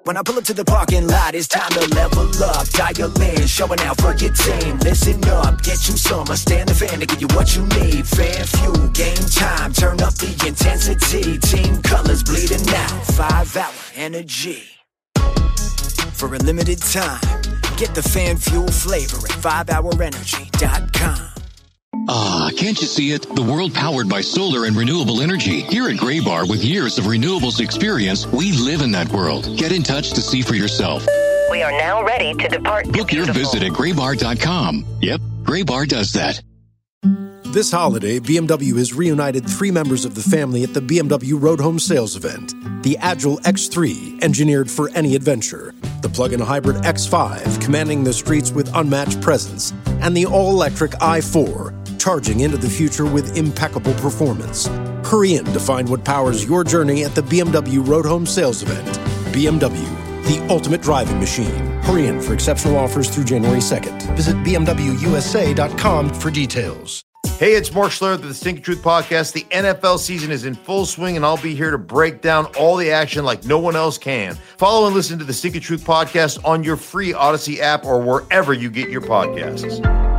When I pull up to the parking lot, it's time to level up. Dial in, showing out for your team. Listen up, get you some. Stand the fan to give you what you need. Fan fuel, game time, turn up the intensity. Team colors bleeding out, 5-hour energy. For a limited time, get the fan fuel flavor at 5hourenergy.com. Ah, can't you see it? The world powered by solar and renewable energy. Here at Graybar, with years of renewables experience, we live in that world. Get in touch to see for yourself. We are now ready to depart. Book your visit at graybar.com. Yep, Graybar does that. This holiday, BMW has reunited 3 members of the family at the BMW Road Home Sales event. The Agile X3, engineered for any adventure. The plug-in hybrid X5, commanding the streets with unmatched presence. And the all-electric i4, charging into the future with impeccable performance. Hurry in to find what powers your journey at the BMW Road Home Sales event. BMW, the ultimate driving machine. Hurry in for exceptional offers through January 2nd. Visit BMWUSA.com for details. Hey, it's Mark Schlereth of the Stinking Truth Podcast. The NFL season is in full swing, and I'll be here to break down all the action like no one else can. Follow and listen to the Stinking Truth Podcast on your free Odyssey app or wherever you get your podcasts.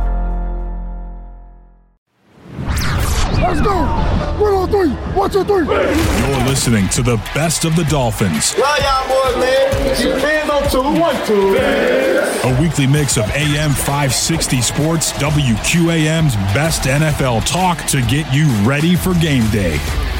Let's go! 1 on 3, 1, 2, 3. You're listening to the best of the Dolphins. Love y'all boys, man. Keep hands on 2, 1, 2. A weekly mix of AM 560 Sports, WQAM's best NFL talk to get you ready for game day.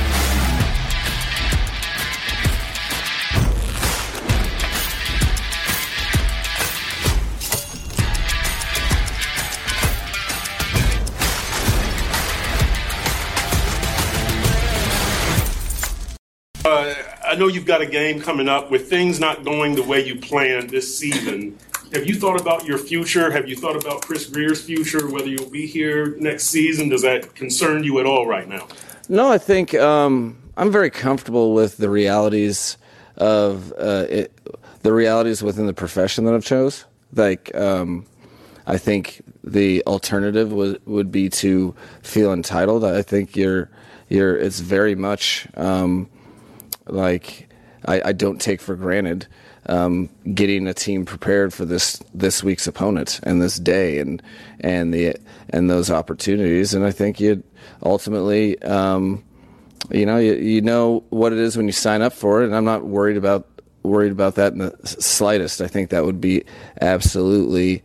I know you've got a game coming up. With things not going the way you planned this season, have you thought about your future? Have you thought about Chris Grier's future, whether you'll be here next season? Does that concern you at all right now? No, I think I'm very comfortable with the realities of the realities within the profession that I've chose. Like, I think the alternative would be to feel entitled. I think it's very much like I don't take for granted getting a team prepared for this week's opponent and this day and those opportunities. And I think you ultimately, you know what it is when you sign up for it. And I'm not worried about that in the slightest. I think that would be absolutely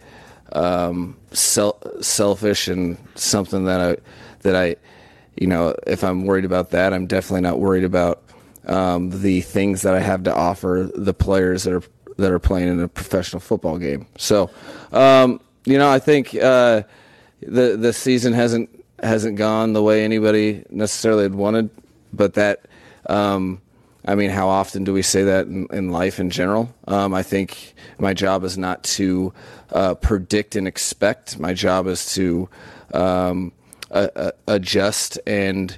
selfish and something that I if I'm worried about that, I'm definitely not worried about the things that I have to offer the players that are playing in a professional football game. So, I think the season hasn't gone the way anybody necessarily had wanted, but that, how often do we say that in life in general? I think my job is not to predict and expect. My job is to adjust and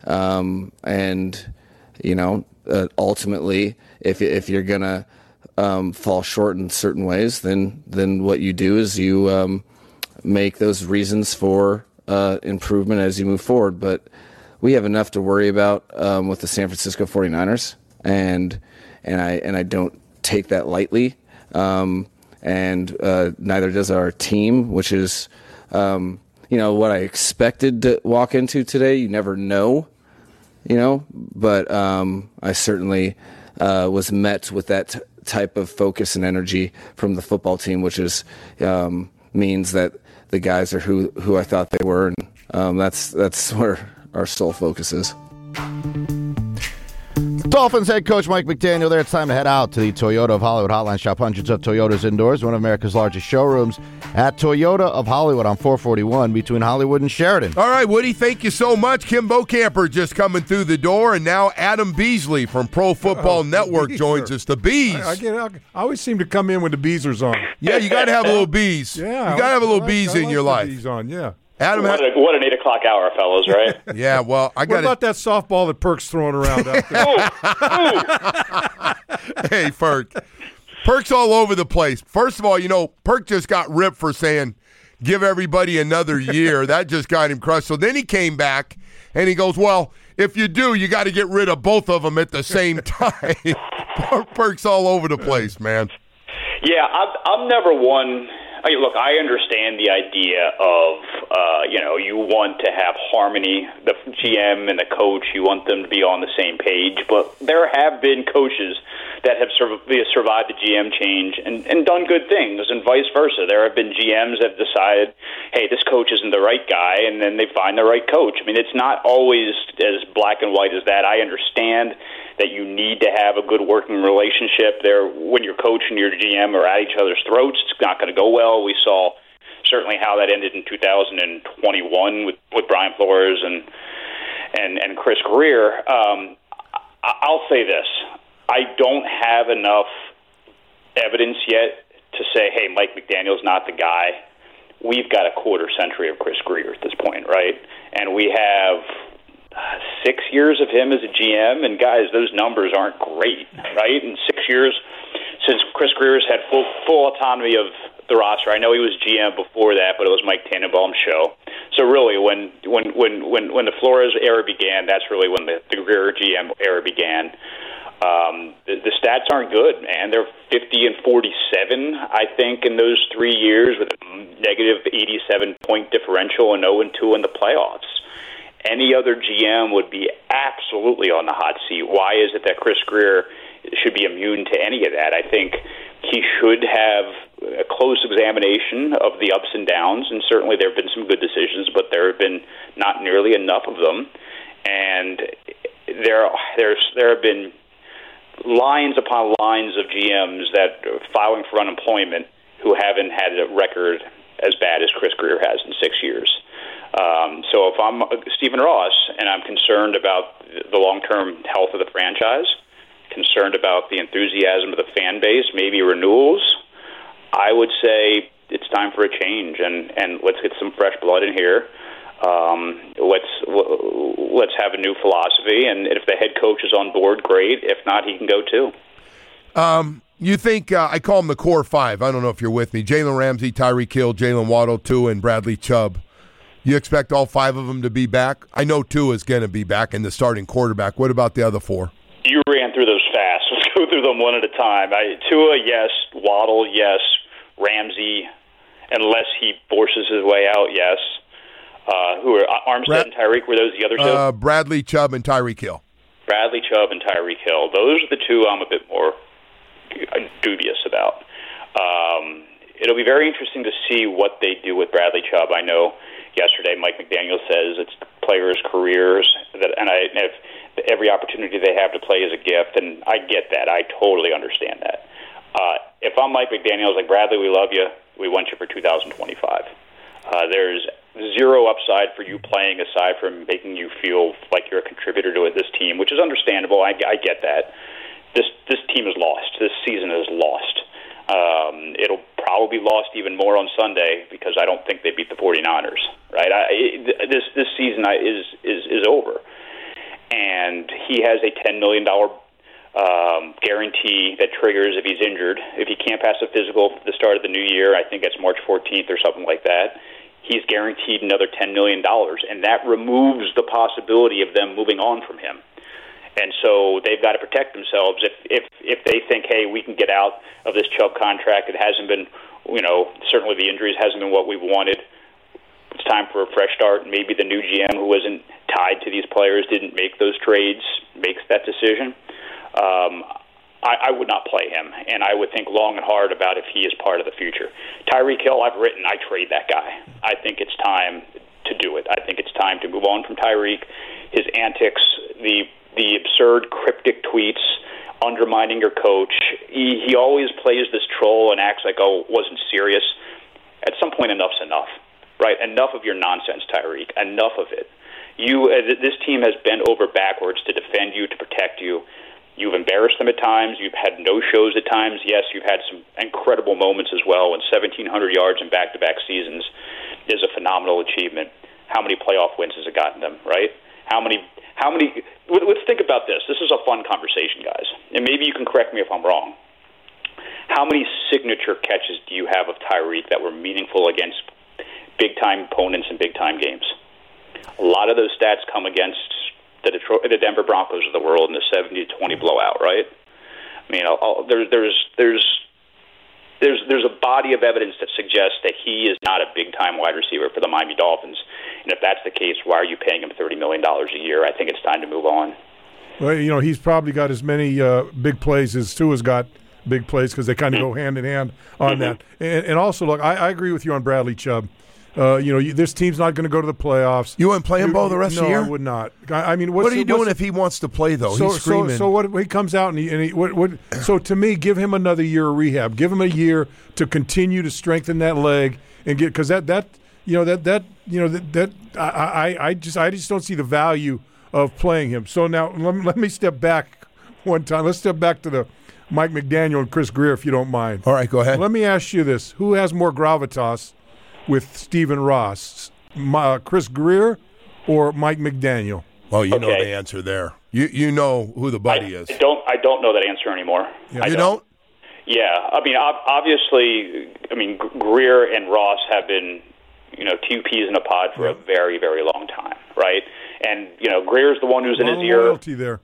ultimately, if you're gonna fall short in certain ways, then what you do is you make those reasons for improvement as you move forward. But we have enough to worry about with the San Francisco 49ers, and I don't take that lightly. And neither does our team, which is what I expected to walk into today. You never know. But I certainly was met with that type of focus and energy from the football team, which is means that the guys are who I thought they were, and that's where our sole focus is. Dolphins head coach Mike McDaniel there. It's time to head out to the Toyota of Hollywood hotline. Shop hundreds of Toyotas indoors. One of America's largest showrooms at Toyota of Hollywood on 441 between Hollywood and Sheridan. All right, Woody, thank you so much. Kim Bocamper just coming through the door, and now Adam Beasley from Pro Football Network joins us. The Bees. I always seem to come in with the Beezers on. Yeah, you got to have a little bees. Yeah, you got to have a little bees in your life. Bees on, yeah. Adam, what an 8 o'clock hour, fellas, right? Yeah, well, I got. What about that softball that Perk's throwing around out there? Hey, Perk. Perk's all over the place. First of all, Perk just got ripped for saying give everybody another year. That just got him crushed. So then he came back, and he goes, well, if you do, you got to get rid of both of them at the same time. Perks all over the place, man. Yeah, I'm never one. Look, I understand the idea of, you want to have harmony. The GM and the coach, you want them to be on the same page. But there have been coaches that have survived the GM change and done good things, and vice versa. There have been GMs that have decided, hey, this coach isn't the right guy, and then they find the right coach. I mean, it's not always as black and white as that. I understand that you need to have a good working relationship there. When your coach and your GM are at each other's throats, it's not going to go well. We saw certainly how that ended in 2021 with Brian Flores and Chris Greer. I'll say this. I don't have enough evidence yet to say, hey, Mike McDaniel's not the guy. We've got a quarter century of Chris Greer at this point, right? And we have 6 years of him as a GM, and guys, those numbers aren't great, right? In 6 years since Chris Greer's had full autonomy of the roster. I know he was GM before that, but it was Mike Tannenbaum's show. So really, when the Flores era began, that's really when the Greer GM era began. The stats aren't good, man. They're 50 and 47, I think, in those 3 years with a negative 87-point differential and 0-2 in the playoffs. Any other GM would be absolutely on the hot seat. Why is it that Chris Greer should be immune to any of that? I think he should have a close examination of the ups and downs, and certainly there have been some good decisions, but there have been not nearly enough of them. And there have been lines upon lines of GMs that are filing for unemployment who haven't had a record as bad as Chris Greer has in 6 years. So if I'm Stephen Ross and I'm concerned about the long-term health of the franchise, concerned about the enthusiasm of the fan base, maybe renewals, I would say it's time for a change, and let's get some fresh blood in here. Let's have a new philosophy, and if the head coach is on board, great. If not, he can go too. You think I call them the core five? I don't know if you're with me. Jalen Ramsey, Tyreek Hill, Jalen Waddle, Tua, and Bradley Chubb. You expect all five of them to be back? I know Tua is going to be back in the starting quarterback. What about the other four? You ran through those fast. Let's go through them one at a time. Tua, yes. Waddle, yes. Ramsey, unless he forces his way out, yes. Who are Armstead and Tyreek? Were those the other two? Bradley Chubb and Tyreek Hill. Bradley Chubb and Tyreek Hill. Those are the two I'm a bit more dubious about. It'll be very interesting to see what they do with Bradley Chubb. I know yesterday Mike McDaniel says it's players' careers, and if every opportunity they have to play is a gift, and I get that. I totally understand that. If I'm Mike McDaniel, like, Bradley, we love you. We want you for 2025. There's zero upside for you playing aside from making you feel like you're a contributor to this team, which is understandable. I get that. This team is lost. This season is lost. It'll probably be lost even more on Sunday because I don't think they beat the 49ers. Right? This season is over, and he has a $10 million guarantee that triggers if he's injured. If he can't pass a physical at the start of the new year, I think it's March 14th or something like that, he's guaranteed another $10 million, and that removes the possibility of them moving on from him. And so they've got to protect themselves. If they think, hey, we can get out of this Chubb contract, it hasn't been, certainly the injuries hasn't been what we wanted. It's time for a fresh start. Maybe the new GM, who wasn't tied to these players, didn't make those trades, makes that decision. I would not play him, and I would think long and hard about if he is part of the future. Tyreek Hill, I've written, I trade that guy. I think it's time to do it. I think it's time to move on from Tyreek. His antics, the absurd cryptic tweets, undermining your coach. He always plays this troll and acts like, oh, it wasn't serious. At some point, enough's enough, right? Enough of your nonsense, Tyreek. Enough of it. This team has bent over backwards to defend you, to protect you. You've embarrassed them at times. You've had no shows at times. Yes, you've had some incredible moments as well, and 1,700 yards in back-to-back seasons is a phenomenal achievement. How many playoff wins has it gotten them, right? How many? Let's think about this. This is a fun conversation, guys, and maybe you can correct me if I'm wrong. How many signature catches do you have of Tyreek that were meaningful against big-time opponents in big-time games. A lot of those stats come against the Denver Broncos of the world in the 70-20 blowout, right? I mean, there's a body of evidence that suggests that he is not a big-time wide receiver for the Miami Dolphins. And if that's the case, why are you paying him $30 million a year? I think it's time to move on. Well, he's probably got as many big plays as Tua's got big plays because they kind of go hand in hand on that. And also, look, I agree with you on Bradley Chubb. This team's not going to go to the playoffs. You wouldn't play him the rest of the year? No, I would not. I mean, what are you doing if he wants to play, though? He's screaming. So what? He comes out so to me, give him another year of rehab. Give him a year to continue to strengthen that leg and get because I just don't see the value of playing him. So now let me step back one time. Let's step back to the Mike McDaniel and Chris Grier, if you don't mind. All right, go ahead. Let me ask you this: who has more gravitas with Stephen Ross, Chris Grier or Mike McDaniel? Well, you know the answer there. You know who the buddy is. I don't know that answer anymore. Yeah. You don't? Yeah, I mean, obviously, Grier and Ross have been, two peas in a pod for a very, very long time, right? And Grier's the one who's in his ear. Loyalty there.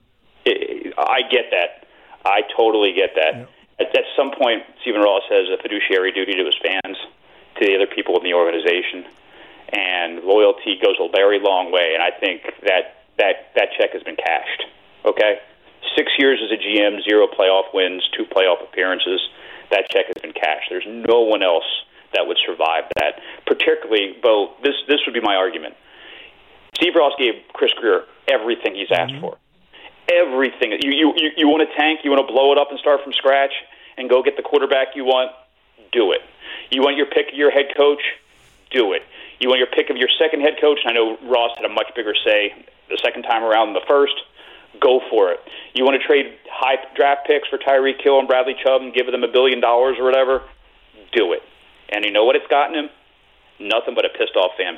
I get that. I totally get that. Yeah. At some point, Stephen Ross has a fiduciary duty to his fans, to the other people in the organization, and loyalty goes a very long way. And I think that check has been cashed. Okay, 6 years as a GM, 0 playoff wins, 2 playoff appearances. That check has been cashed. There's no one else that would survive that. Particularly, Bo, this would be my argument. Steve Ross gave Chris Grier everything he's asked for. Everything. You want to tank? You want to blow it up and start from scratch and go get the quarterback you want? Do it. You want your pick of your head coach? Do it. You want your pick of your second head coach? I know Ross had a much bigger say the second time around than the first. Go for it. You want to trade high draft picks for Tyreek Hill and Bradley Chubb and give them $1 billion or whatever? Do it. And you know what it's gotten him? Nothing but a pissed off fan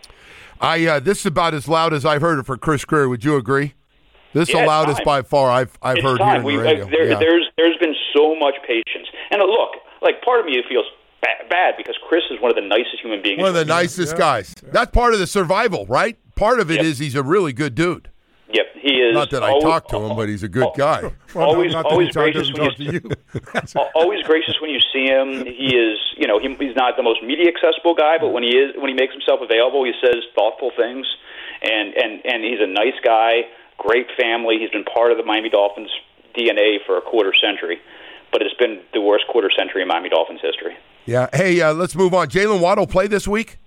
base. This is about as loud as I've heard it for Chris Grier. Would you agree? This is the loudest by far I've heard here in the radio. There's been so much patience. And look, part of me feels bad because Chris is one of the nicest human beings. One of the nicest guys. That's part of the survival, right? Part of it is he's a really good dude. Yep, he is. Not that I talk to him, but he's a good guy. Always gracious when you always gracious when you see him. He is, he's not the most media accessible guy, but when he makes himself available, he says thoughtful things, and he's a nice guy. Great family. He's been part of the Miami Dolphins DNA for a quarter century, but it's been the worst quarter century in Miami Dolphins history. Yeah. Hey, let's move on. Jalen Waddle play this week?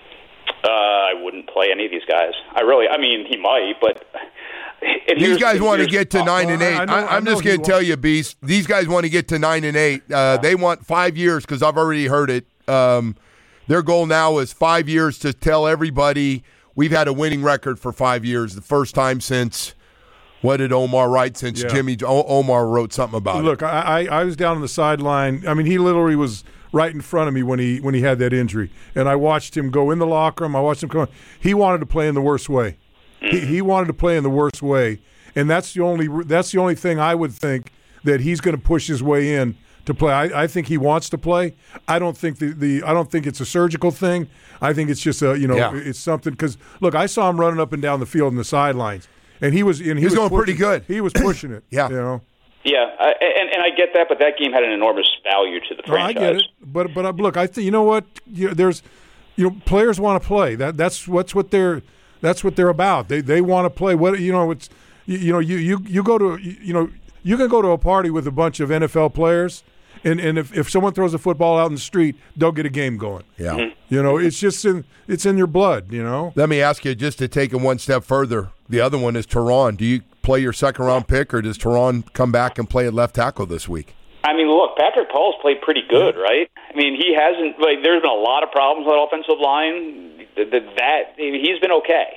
I wouldn't play any of these guys. He might, but these guys want to get to 9-8. I'm just going to tell you, Beast. These guys want to get to 9-8. They want 5 years because I've already heard it. Their goal now is 5 years to tell everybody we've had a winning record for 5 years. The first time since, what did Omar write? Since Jimmy Omar wrote something about it. Look, I was down on the sideline. I mean, he literally was right in front of me when he had that injury, and I watched him go in the locker room. I watched him come. He wanted to play in the worst way. He wanted to play in the worst way, and that's the only thing I would think that he's going to push his way in to play. I think he wants to play. I don't think I don't think it's a surgical thing. I think it's just it's something because look, I saw him running up and down the field in the sidelines, and he was going pretty good. He was pushing it. Yeah. Yeah, and I get that, but that game had an enormous value to the franchise. I get it, but look, I think you know what? There's players want to play. That's what they're about. They want to play. It's you go to you can go to a party with a bunch of NFL players, and if someone throws a football out in the street, they'll get a game going. Yeah, Mm-hmm. It's just it's in your blood. Let me ask you, just to take it one step further. The other one is Teron. Do you play your second round pick, or does Teron come back and play at left tackle this week? Look, Patrick Paul's played pretty good, right? He hasn't. There's been a lot of problems with that offensive line. He's been okay.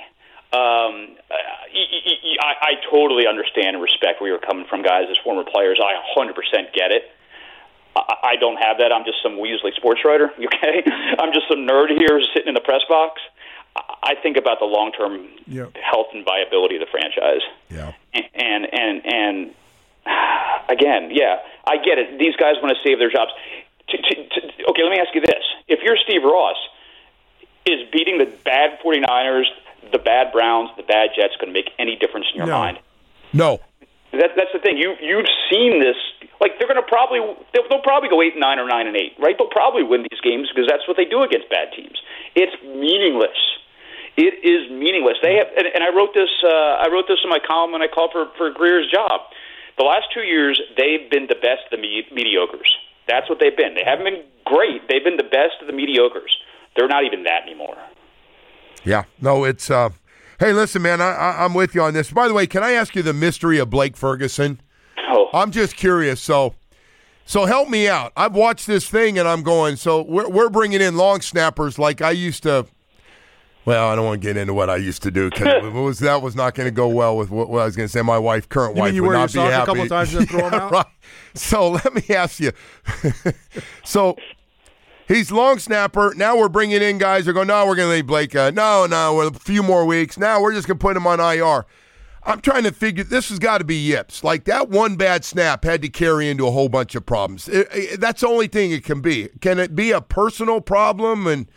I totally understand and respect where you're coming from, guys, as former players. I 100% get it. I don't have that. I'm just some Weasley sports writer, okay? I'm just some nerd here sitting in the press box. I think about the long-term health and viability of the franchise. Yeah. And again, I get it. These guys want to save their jobs. Okay, let me ask you this. If you're Steve Ross, is beating the bad 49ers, the bad Browns, the bad Jets going to make any difference in your mind? No. That's the thing. You've seen this. Like they'll probably go 8-9 or 9-8, right? They'll probably win these games because that's what they do against bad teams. It's meaningless. It is meaningless. They have, and I wrote this. I wrote this in my column when I called for Greer's job. The last 2 years, they've been the best of the mediocres. That's what they've been. They haven't been great. They've been the best of the mediocres. They're not even that anymore. Yeah. No, it's. Hey, listen, man, I'm with you on this. By the way, can I ask you the mystery of Blake Ferguson? Oh. I'm just curious. So help me out. I've watched this thing, and I'm going, so we're bringing in long snappers like I used to. Well, I don't want to get into what I used to do because that was not going to go well with what I was going to say. My current wife would not be happy. A couple of times and throw him out? Right. So let me ask you. So he's long snapper. Now we're bringing in guys who go, no, we're going to leave Blake. No, we're a few more weeks. Now we're just going to put him on IR. I'm trying to figure, this has got to be yips. Like that one bad snap had to carry into a whole bunch of problems. That's the only thing it can be. Can it be a personal problem? And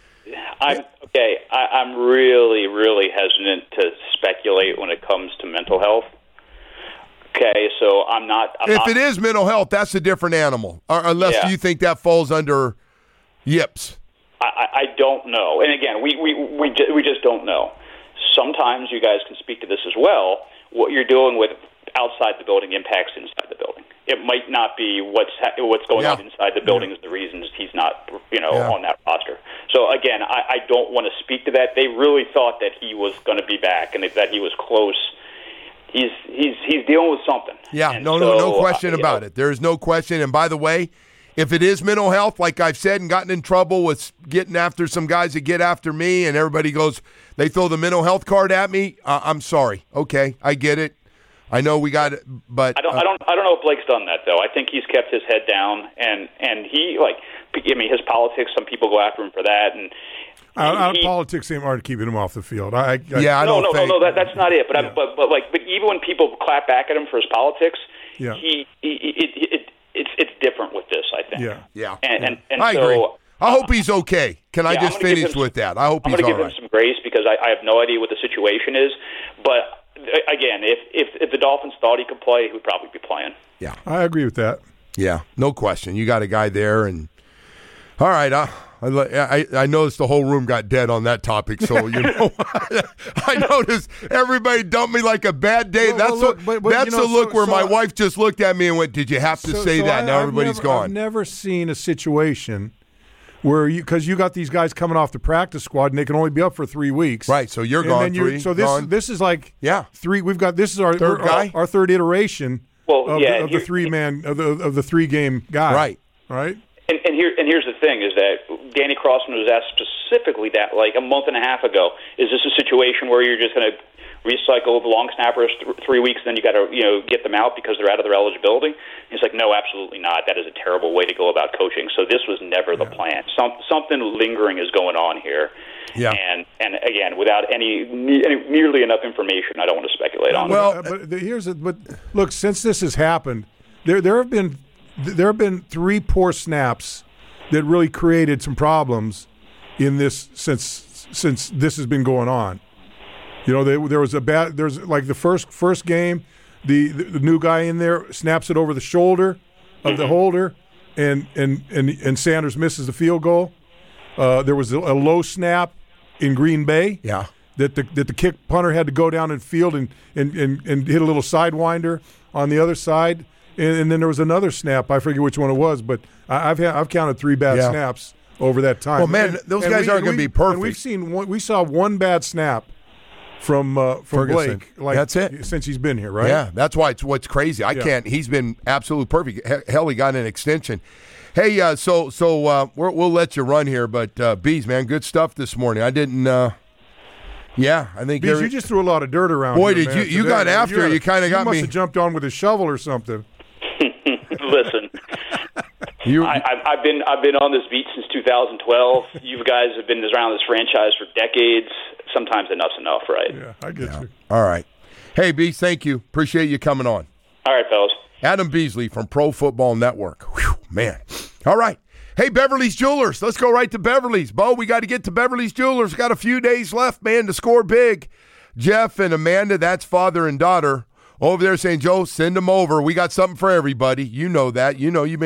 I'm really, really hesitant to speculate when it comes to mental health. Okay, so I'm not. If it is mental health, that's a different animal. Unless you think that falls under yips. I don't know. And again, we just don't know. Sometimes you guys can speak to this as well. What you're doing with outside the building impacts inside the building. It might not be what's going on inside the building is the reasons he's not, on that roster. So again, I don't want to speak to that. They really thought that he was going to be back and that he was close. He's dealing with something. Yeah, and no question about it. There is no question. And by the way, if it is mental health, like I've said, and gotten in trouble with getting after some guys that get after me, and everybody goes, they throw the mental health card at me. I'm sorry. Okay, I get it. I know we got it, but I don't know if Blake's done that though. I think he's kept his head down, and he his politics. Some people go after him for that, and politics aren't keeping him off the field. No, that's not it. But even when people clap back at him for his politics, it's different with this. I think. Yeah. And I so agree. I hope he's okay. Can I just finish with that? I hope he's all right. I'm going to give him some grace because I have no idea what the situation is, but. Again, if the Dolphins thought he could play, he would probably be playing. Yeah, I agree with that. Yeah, no question. You got a guy there, and all right. I noticed the whole room got dead on that topic, so I noticed everybody dumped me like a bad day. That's the look where my wife just looked at me and went, "Did you have to say that?" Now everybody's gone. I've never seen a situation where because you got these guys coming off the practice squad and they can only be up for 3 weeks, right? So you're gone. This is like three. We've got this is our third guy, our third iteration of the 3-man of the 3-game guy, right. And here's the thing: is that Danny Crossman was asked specifically that like a month and a half ago. Is this a situation where you're just going to recycle the long snappers 3 weeks, and then you got to get them out because they're out of their eligibility? He's like, no, absolutely not. That is a terrible way to go about coaching. So this was never the plan. Something lingering is going on here. Yeah. And again, without nearly enough information, I don't want to speculate on it. But look, since this has happened, there have been 3 poor snaps that really created some problems in this since this has been going on. There was there's like the first game, the new guy in there snaps it over the shoulder of the holder, and Sanders misses the field goal. There was a low snap in Green Bay. Yeah. That the kick punter had to go down in field and hit a little sidewinder on the other side, and then there was another snap. I forget which one it was, but I've counted 3 bad snaps over that time. Well, man, those guys aren't going to be perfect. And we saw one bad snap from Ferguson. Blake. That's it. Since he's been here, right? Yeah, that's why it's what's crazy. I can't. He's been absolutely perfect. Hell, he got an extension. Hey, so we'll let you run here, but Bees, man, good stuff this morning. I didn't. I think Bees, you just threw a lot of dirt around. Boy, here, did man. you got after? You kind of got me. You must have jumped on with a shovel or something. Listen. I've been on this beat since 2012. You guys have been around this franchise for decades. Sometimes enough's enough, right? Yeah, I get you. All right. Hey, Bees, thank you. Appreciate you coming on. All right, fellas. Adam Beasley from Pro Football Network. Whew, man. All right. Hey, Beverly's Jewelers. Let's go right to Beverly's. Bo, we got to get to Beverly's Jewelers. Got a few days left, man, to score big. Jeff and Amanda, that's father and daughter, over there saying, Joe, send them over. We got something for everybody. You know that. You know you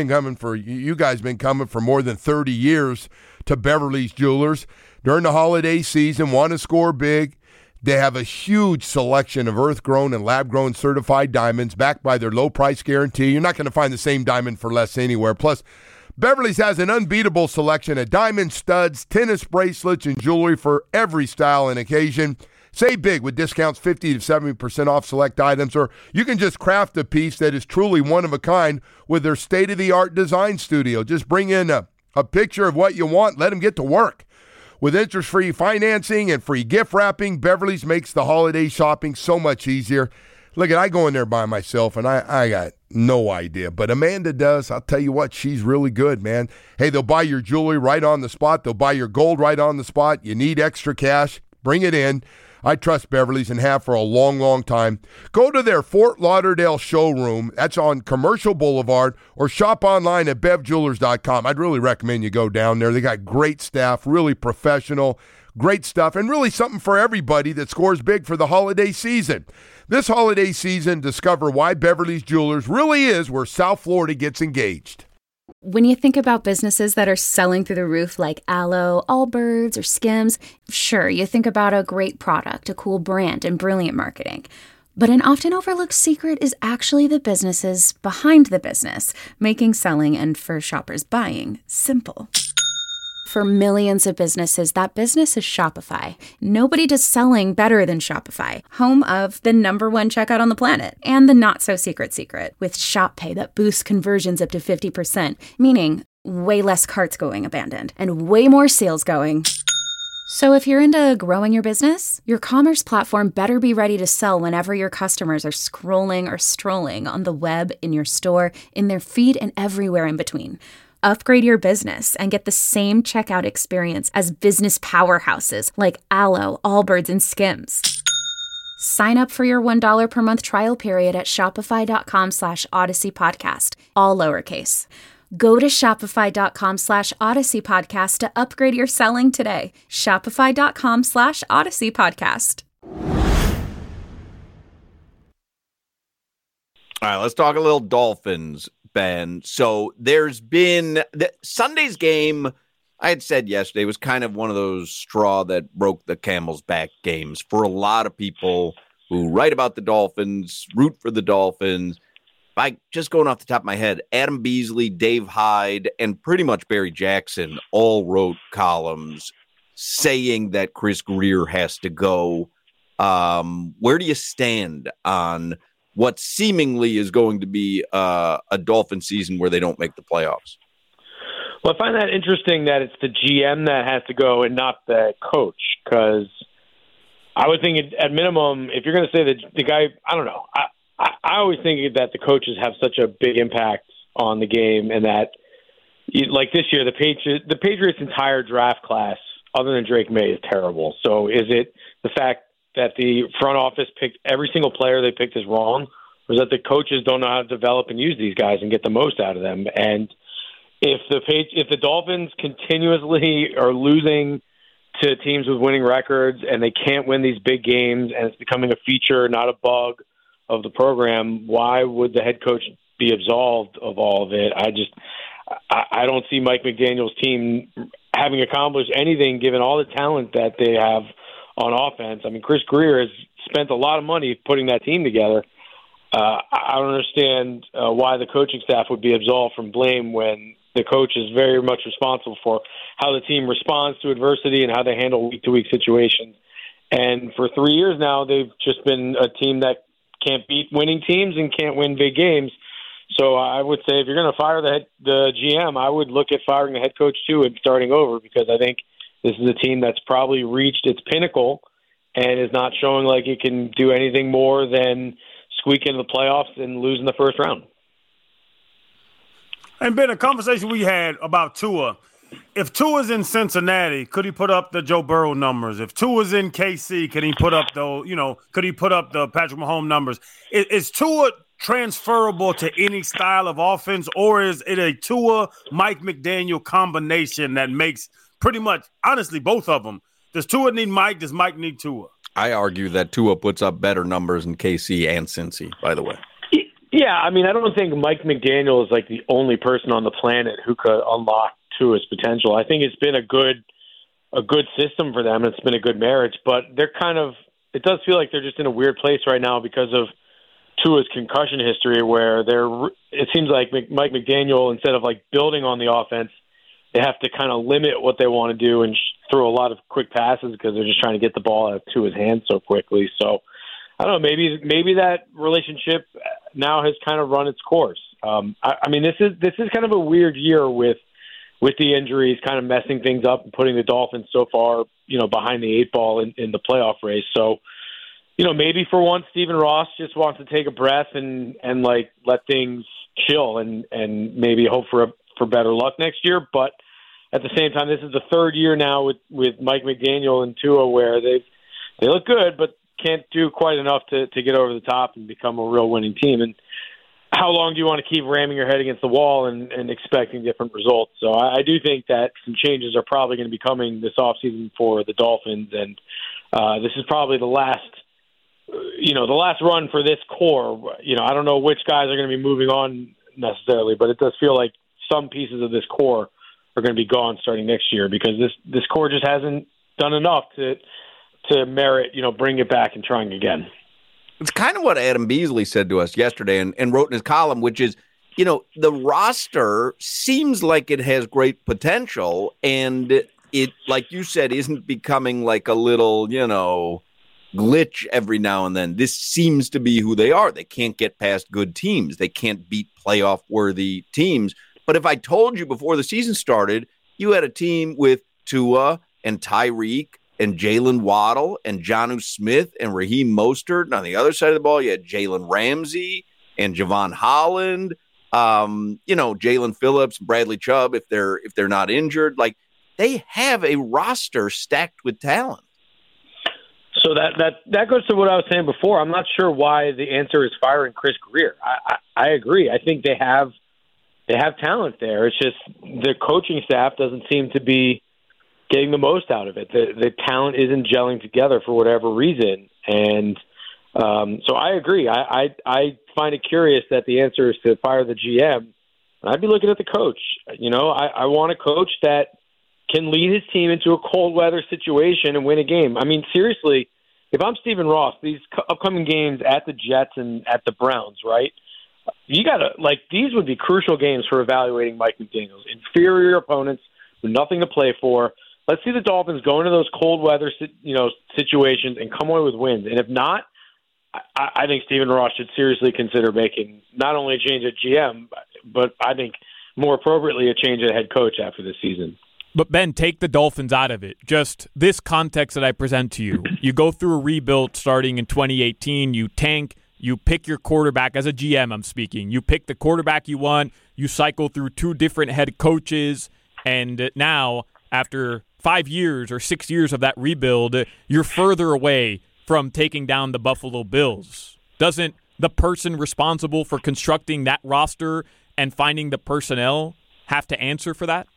guys been coming for more than 30 years to Beverly's Jewelers. During the holiday season, want to score big. They have a huge selection of earth-grown and lab-grown certified diamonds backed by their low-price guarantee. You're not going to find the same diamond for less anywhere. Plus, Beverly's has an unbeatable selection of diamond studs, tennis bracelets, and jewelry for every style and occasion. Save big with discounts 50 to 70% off select items, or you can just craft a piece that is truly one of a kind with their state-of-the-art design studio. Just bring in a picture of what you want, let them get to work. With interest-free financing and free gift wrapping, Beverly's makes the holiday shopping so much easier. Look, I go in there by myself, and I got no idea. But Amanda does. I'll tell you what, she's really good, man. Hey, they'll buy your jewelry right on the spot. They'll buy your gold right on the spot. You need extra cash, bring it in. I trust Beverly's and have for a long, long time. Go to their Fort Lauderdale showroom. That's on Commercial Boulevard, or shop online at bevjewelers.com. I'd really recommend you go down there. They got great staff, really professional, great stuff, and really something for everybody that scores big for the holiday season. This holiday season, discover why Beverly's Jewelers really is where South Florida gets engaged. When you think about businesses that are selling through the roof like Aloe, Allbirds, or Skims, sure, you think about a great product, a cool brand, and brilliant marketing. But an often overlooked secret is actually the businesses behind the business, making selling and, for shoppers, buying simple. For millions of businesses, that business is Shopify. Nobody does selling better than Shopify, home of the #1 checkout on the planet, and the not-so-secret secret, with Shop Pay that boosts conversions up to 50%, meaning way less carts going abandoned, and way more sales going. So if you're into growing your business, your commerce platform better be ready to sell whenever your customers are scrolling or strolling on the web, in your store, in their feed, and everywhere in between. Upgrade your business and get the same checkout experience as business powerhouses like Aloe, Allbirds, and Skims. Sign up for your $1 per month trial period at shopify.com/Odyssey Podcast, all lowercase. Go to shopify.com/Odyssey Podcast to upgrade your selling today. Shopify.com/Odyssey Podcast. All right, let's talk a little Dolphins, Ben. So there's been Sunday's game, I had said yesterday, was kind of one of those straw that broke the camel's back games for a lot of people who write about the Dolphins, root for the Dolphins. By just going off the top of my head, Adam Beasley, Dave Hyde, and pretty much Barry Jackson all wrote columns saying that Chris Grier has to go. Where do you stand on what seemingly is going to be a Dolphin season where they don't make the playoffs? Well, I find that interesting that it's the GM that has to go and not the coach, because I would think at minimum, if you're going to say that the guy, I don't know. I always think that the coaches have such a big impact on the game, and that, like this year, the Patriots' entire draft class, other than Drake May, is terrible. So is it the fact that the front office picked every single player they picked is wrong, or is that the coaches don't know how to develop and use these guys and get the most out of them? And if the Dolphins continuously are losing to teams with winning records and they can't win these big games and it's becoming a feature, not a bug of the program, why would the head coach be absolved of all of it? I don't see Mike McDaniel's team having accomplished anything given all the talent that they have on offense. I mean, Chris Grier has spent a lot of money putting that team together. I don't understand why the coaching staff would be absolved from blame when the coach is very much responsible for how the team responds to adversity and how they handle week-to-week situations. And for 3 years now, they've just been a team that can't beat winning teams and can't win big games. So I would say if you're going to fire the GM, I would look at firing the head coach too and starting over, because I think this is a team that's probably reached its pinnacle and is not showing like it can do anything more than squeak into the playoffs and lose in the first round. And Ben, a conversation we had about Tua. If Tua's in Cincinnati, could he put up the Joe Burrow numbers? If Tua's in KC, could he put up the Patrick Mahomes numbers? Is Tua transferable to any style of offense, or is it a Tua Mike McDaniel combination that makes pretty much, honestly, both of them? Does Tua need Mike? Does Mike need Tua? I argue that Tua puts up better numbers in KC and Cincy, by the way. Yeah, I mean, I don't think Mike McDaniel is like the only person on the planet who could unlock Tua's potential. I think it's been a good system for them. It's been a good marriage, but it does feel like they're just in a weird place right now because of Tua's concussion history, where it seems like Mike McDaniel, instead of like building on the offense, they have to kind of limit what they want to do and throw a lot of quick passes because they're just trying to get the ball out of Tua's hands so quickly. So I don't know, maybe that relationship now has kind of run its course. I mean, this is kind of a weird year with the injuries kind of messing things up and putting the Dolphins so far, behind the 8 ball in the playoff race. So, maybe for once, Stephen Ross just wants to take a breath and like let things chill and maybe hope for better luck next year. But at the same time, this is the third year now with Mike McDaniel and Tua where they look good, but can't do quite enough to get over the top and become a real winning team. And how long do you want to keep ramming your head against the wall and expecting different results? So I do think that some changes are probably going to be coming this offseason for the Dolphins. And this is probably the last run for this core. I don't know which guys are going to be moving on necessarily, but it does feel like some pieces of this core are going to be gone starting next year because this core just hasn't done enough to merit, bring it back and trying again. It's kind of what Adam Beasley said to us yesterday and wrote in his column, which is, the roster seems like it has great potential, and it, like you said, isn't becoming like a little, glitch every now and then. This seems to be who they are. They can't get past good teams. They can't beat playoff-worthy teams. But if I told you before the season started, you had a team with Tua and Tyreek and Jalen Waddle and Jonnu Smith and Raheem Mostert. And on the other side of the ball, you had Jalen Ramsey and Javon Holland, Jalen Phillips, Bradley Chubb, if they're not injured. Like, they have a roster stacked with talent. So that goes to what I was saying before. I'm not sure why the answer is firing Chris Grier. I agree. I think they have talent there. It's just the coaching staff doesn't seem to be getting the most out of it. The talent isn't gelling together for whatever reason. And so I agree. I find it curious that the answer is to fire the GM. I'd be looking at the coach. I want a coach that can lead his team into a cold weather situation and win a game. I mean, seriously, if I'm Stephen Ross, these upcoming games at the Jets and at the Browns, right? You got to, these would be crucial games for evaluating Mike McDaniels. Inferior opponents with nothing to play for. Let's see the Dolphins go into those cold weather, situations and come away with wins. And if not, I think Stephen Ross should seriously consider making not only a change at GM, but I think more appropriately a change at head coach after this season. But, Ben, take the Dolphins out of it. Just this context that I present to you. You go through a rebuild starting in 2018. You tank. You pick your quarterback. As a GM, I'm speaking. You pick the quarterback you want. You cycle through 2 different head coaches. And now, after 5 years or 6 years of that rebuild, you're further away from taking down the Buffalo Bills. Doesn't the person responsible for constructing that roster and finding the personnel have to answer for that?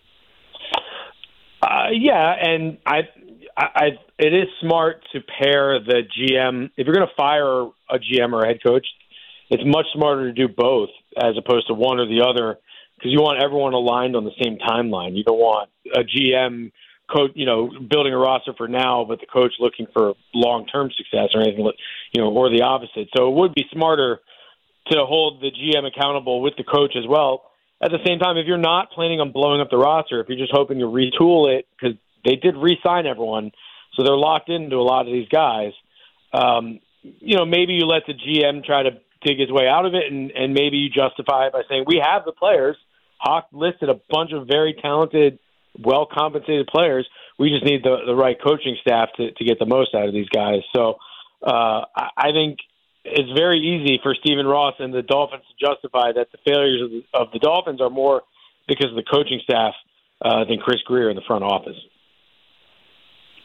Yeah, and it is smart to pair the GM. If you're going to fire a GM or a head coach, it's much smarter to do both as opposed to one or the other because you want everyone aligned on the same timeline. You don't want a GM coach, building a roster for now, but the coach looking for long-term success or anything, or the opposite. So it would be smarter to hold the GM accountable with the coach as well. At the same time, if you're not planning on blowing up the roster, if you're just hoping to retool it, because they did re-sign everyone, so they're locked into a lot of these guys, maybe you let the GM try to dig his way out of it, and maybe you justify it by saying, we have the players. Hawk listed a bunch of very talented, well-compensated players. We just need the right coaching staff to get the most out of these guys. So I think it's very easy for Stephen Ross and the Dolphins to justify that the failures of the Dolphins are more because of the coaching staff than Chris Grier in the front office.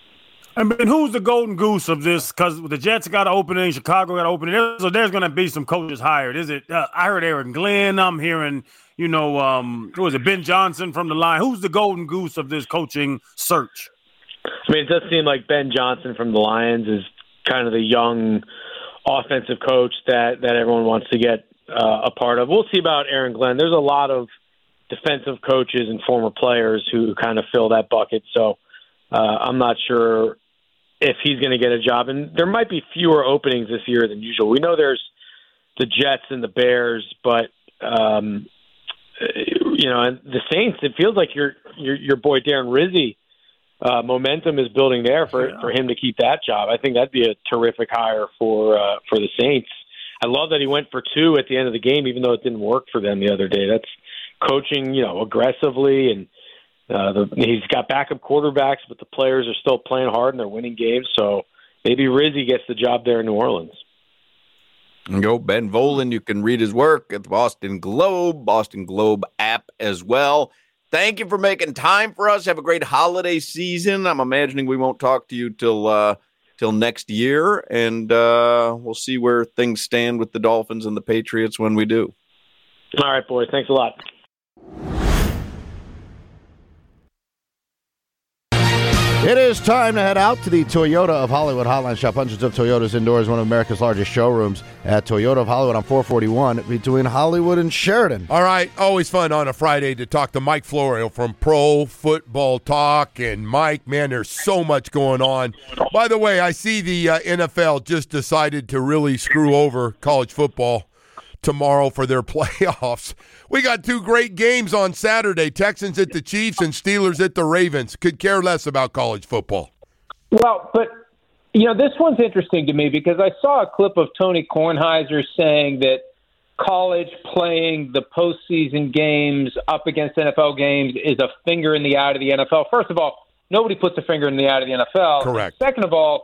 I mean, who's the golden goose of this? Because the Jets got an opening, Chicago got an opening. So there's going to be some coaches hired. Is it? I heard Aaron Glenn. I'm hearing, who is it? Ben Johnson from the Lions. Who's the golden goose of this coaching search? I mean, it does seem like Ben Johnson from the Lions is kind of the young offensive coach that everyone wants to get a part of. We'll see about Aaron Glenn. There's a lot of defensive coaches and former players who kind of fill that bucket. So I'm not sure if he's going to get a job. And there might be fewer openings this year than usual. We know there's the Jets and the Bears, but and the Saints, it feels like your boy Darren Rizzi, momentum is building there for him to keep that job. I think that'd be a terrific hire for the Saints. I love that he went for 2 at the end of the game, even though it didn't work for them the other day. That's coaching, aggressively, and he's got backup quarterbacks, but the players are still playing hard and they're winning games. So maybe Rizzi gets the job there in New Orleans. Go Ben Volin. You can read his work at the Boston Globe app as well. Thank you for making time for us. Have a great holiday season. I'm imagining we won't talk to you till next year, and we'll see where things stand with the Dolphins and the Patriots when we do. All right, boys. Thanks a lot. It is time to head out to the Toyota of Hollywood Hotline. Shop hundreds of Toyotas indoors, one of America's largest showrooms at Toyota of Hollywood on 441 between Hollywood and Sheridan. All right, always fun on a Friday to talk to Mike Florio from Pro Football Talk. And Mike, man, there's so much going on. By the way, I see the NFL just decided to really screw over college football tomorrow for their playoffs. We got 2 great games on Saturday, Texans at the Chiefs and Steelers at the Ravens. Could care less about college football. Well, but, this one's interesting to me because I saw a clip of Tony Kornheiser saying that college playing the postseason games up against NFL games is a finger in the eye to the NFL. First of all, nobody puts a finger in the eye to the NFL. Correct. Second of all,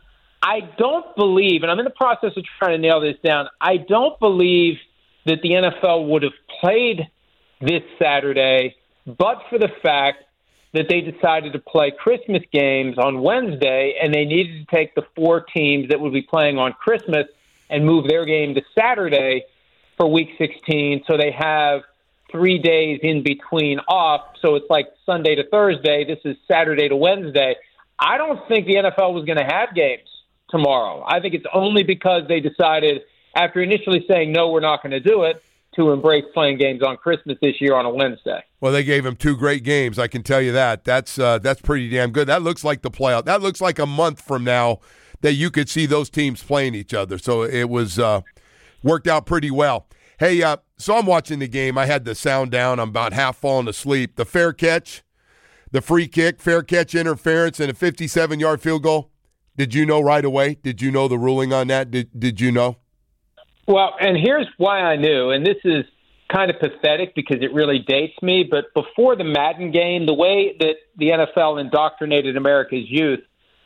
I don't believe, and I'm in the process of trying to nail this down, I don't believe that the NFL would have played this Saturday but for the fact that they decided to play Christmas games on Wednesday, and they needed to take the 4 teams that would be playing on Christmas and move their game to Saturday for Week 16, so they have 3 days in between off, so it's like Sunday to Thursday. This is Saturday to Wednesday. I don't think the NFL was going to have games tomorrow. I think it's only because they decided, after initially saying, no, we're not going to do it, to embrace playing games on Christmas this year on a Wednesday. Well, they gave him 2 great games, I can tell you that. That's pretty damn good. That looks like the playoff. That looks like a month from now that you could see those teams playing each other. So it was worked out pretty well. Hey, so I'm watching the game. I had the sound down. I'm about half falling asleep. The fair catch, the free kick, fair catch interference, and a 57-yard field goal. Did you know right away? Did you know the ruling on that? Did you know? Well, and here's why I knew, and this is kind of pathetic because it really dates me, but before the Madden game, the way that the NFL indoctrinated America's youth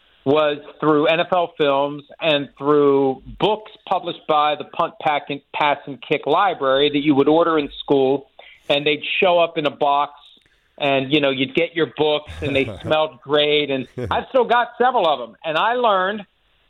was through NFL films and through books published by the Punt, Pass, and Kick Library that you would order in school, and they'd show up in a box, and, you'd get your books, and they smelled great, and I've still got several of them. And I learned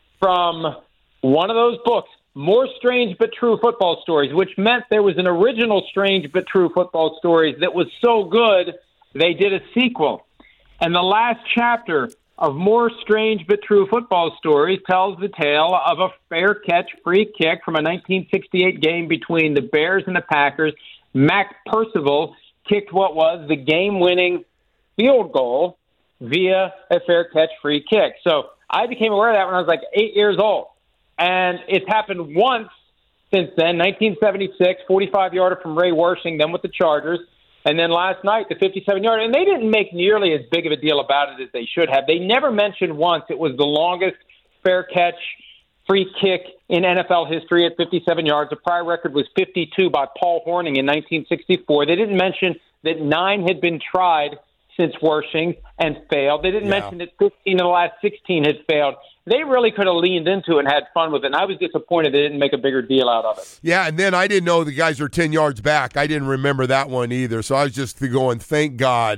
from one of those books, More Strange But True Football Stories, which meant there was an original Strange But True Football Stories that was so good they did a sequel. And the last chapter of More Strange But True Football Stories tells the tale of a fair catch free kick from a 1968 game between the Bears and the Packers. Mac Percival kicked what was the game-winning field goal via a fair catch free kick. So I became aware of that when I was like 8 years old. And it's happened once since then, 1976, 45-yarder from Ray Wersching, then with the Chargers. And then last night, the 57-yarder. And they didn't make nearly as big of a deal about it as they should have. They never mentioned once it was the longest fair catch free kick in NFL history at 57 yards. The prior record was 52 by Paul Hornung in 1964. They didn't mention that 9 had been tried since Wersching and failed. They didn't mention that 15 of the last 16 had failed. They really could have leaned into it and had fun with it, and I was disappointed they didn't make a bigger deal out of it. Yeah, and then I didn't know the guys are 10 yards back. I didn't remember that one either, so I was just going, thank God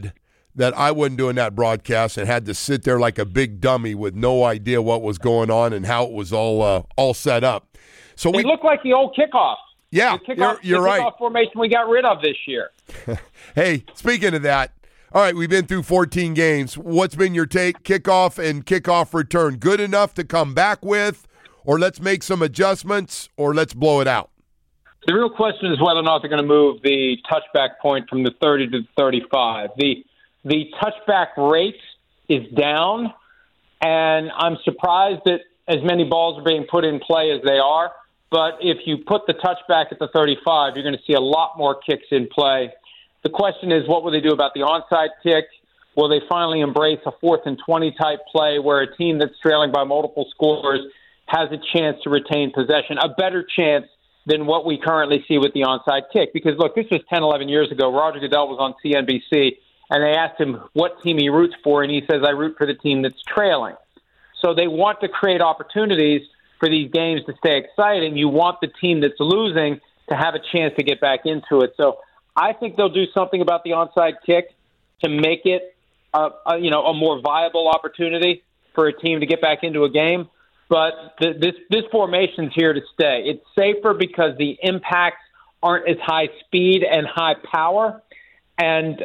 that I wasn't doing that broadcast and had to sit there like a big dummy with no idea what was going on and how it was all set up. So we looked like the old kickoff. Yeah, you're right. Kickoff formation we got rid of this year. Hey, speaking of that, all right, we've been through 14 games. What's been your take? Kickoff and kickoff return, good enough to come back with, or let's make some adjustments, or let's blow it out? The real question is whether or not they're going to move the touchback point from the 30 to the 35. The touchback rate is down, and I'm surprised that as many balls are being put in play as they are. But if you put the touchback at the 35, you're going to see a lot more kicks in play. The question is, what will they do about the onside kick? Will they finally embrace a 4th and 20 type play where a team that's trailing by multiple scores has a chance to retain possession, a better chance than what we currently see with the onside kick? Because, look, this was 10, 11 years ago. Roger Goodell was on CNBC, and they asked him what team he roots for, and he says, I root for the team that's trailing. So they want to create opportunities for these games to stay exciting. You want the team that's losing to have a chance to get back into it. So I think they'll do something about the onside kick to make it a more viable opportunity for a team to get back into a game. But this formation's here to stay. It's safer because the impacts aren't as high speed and high power. And,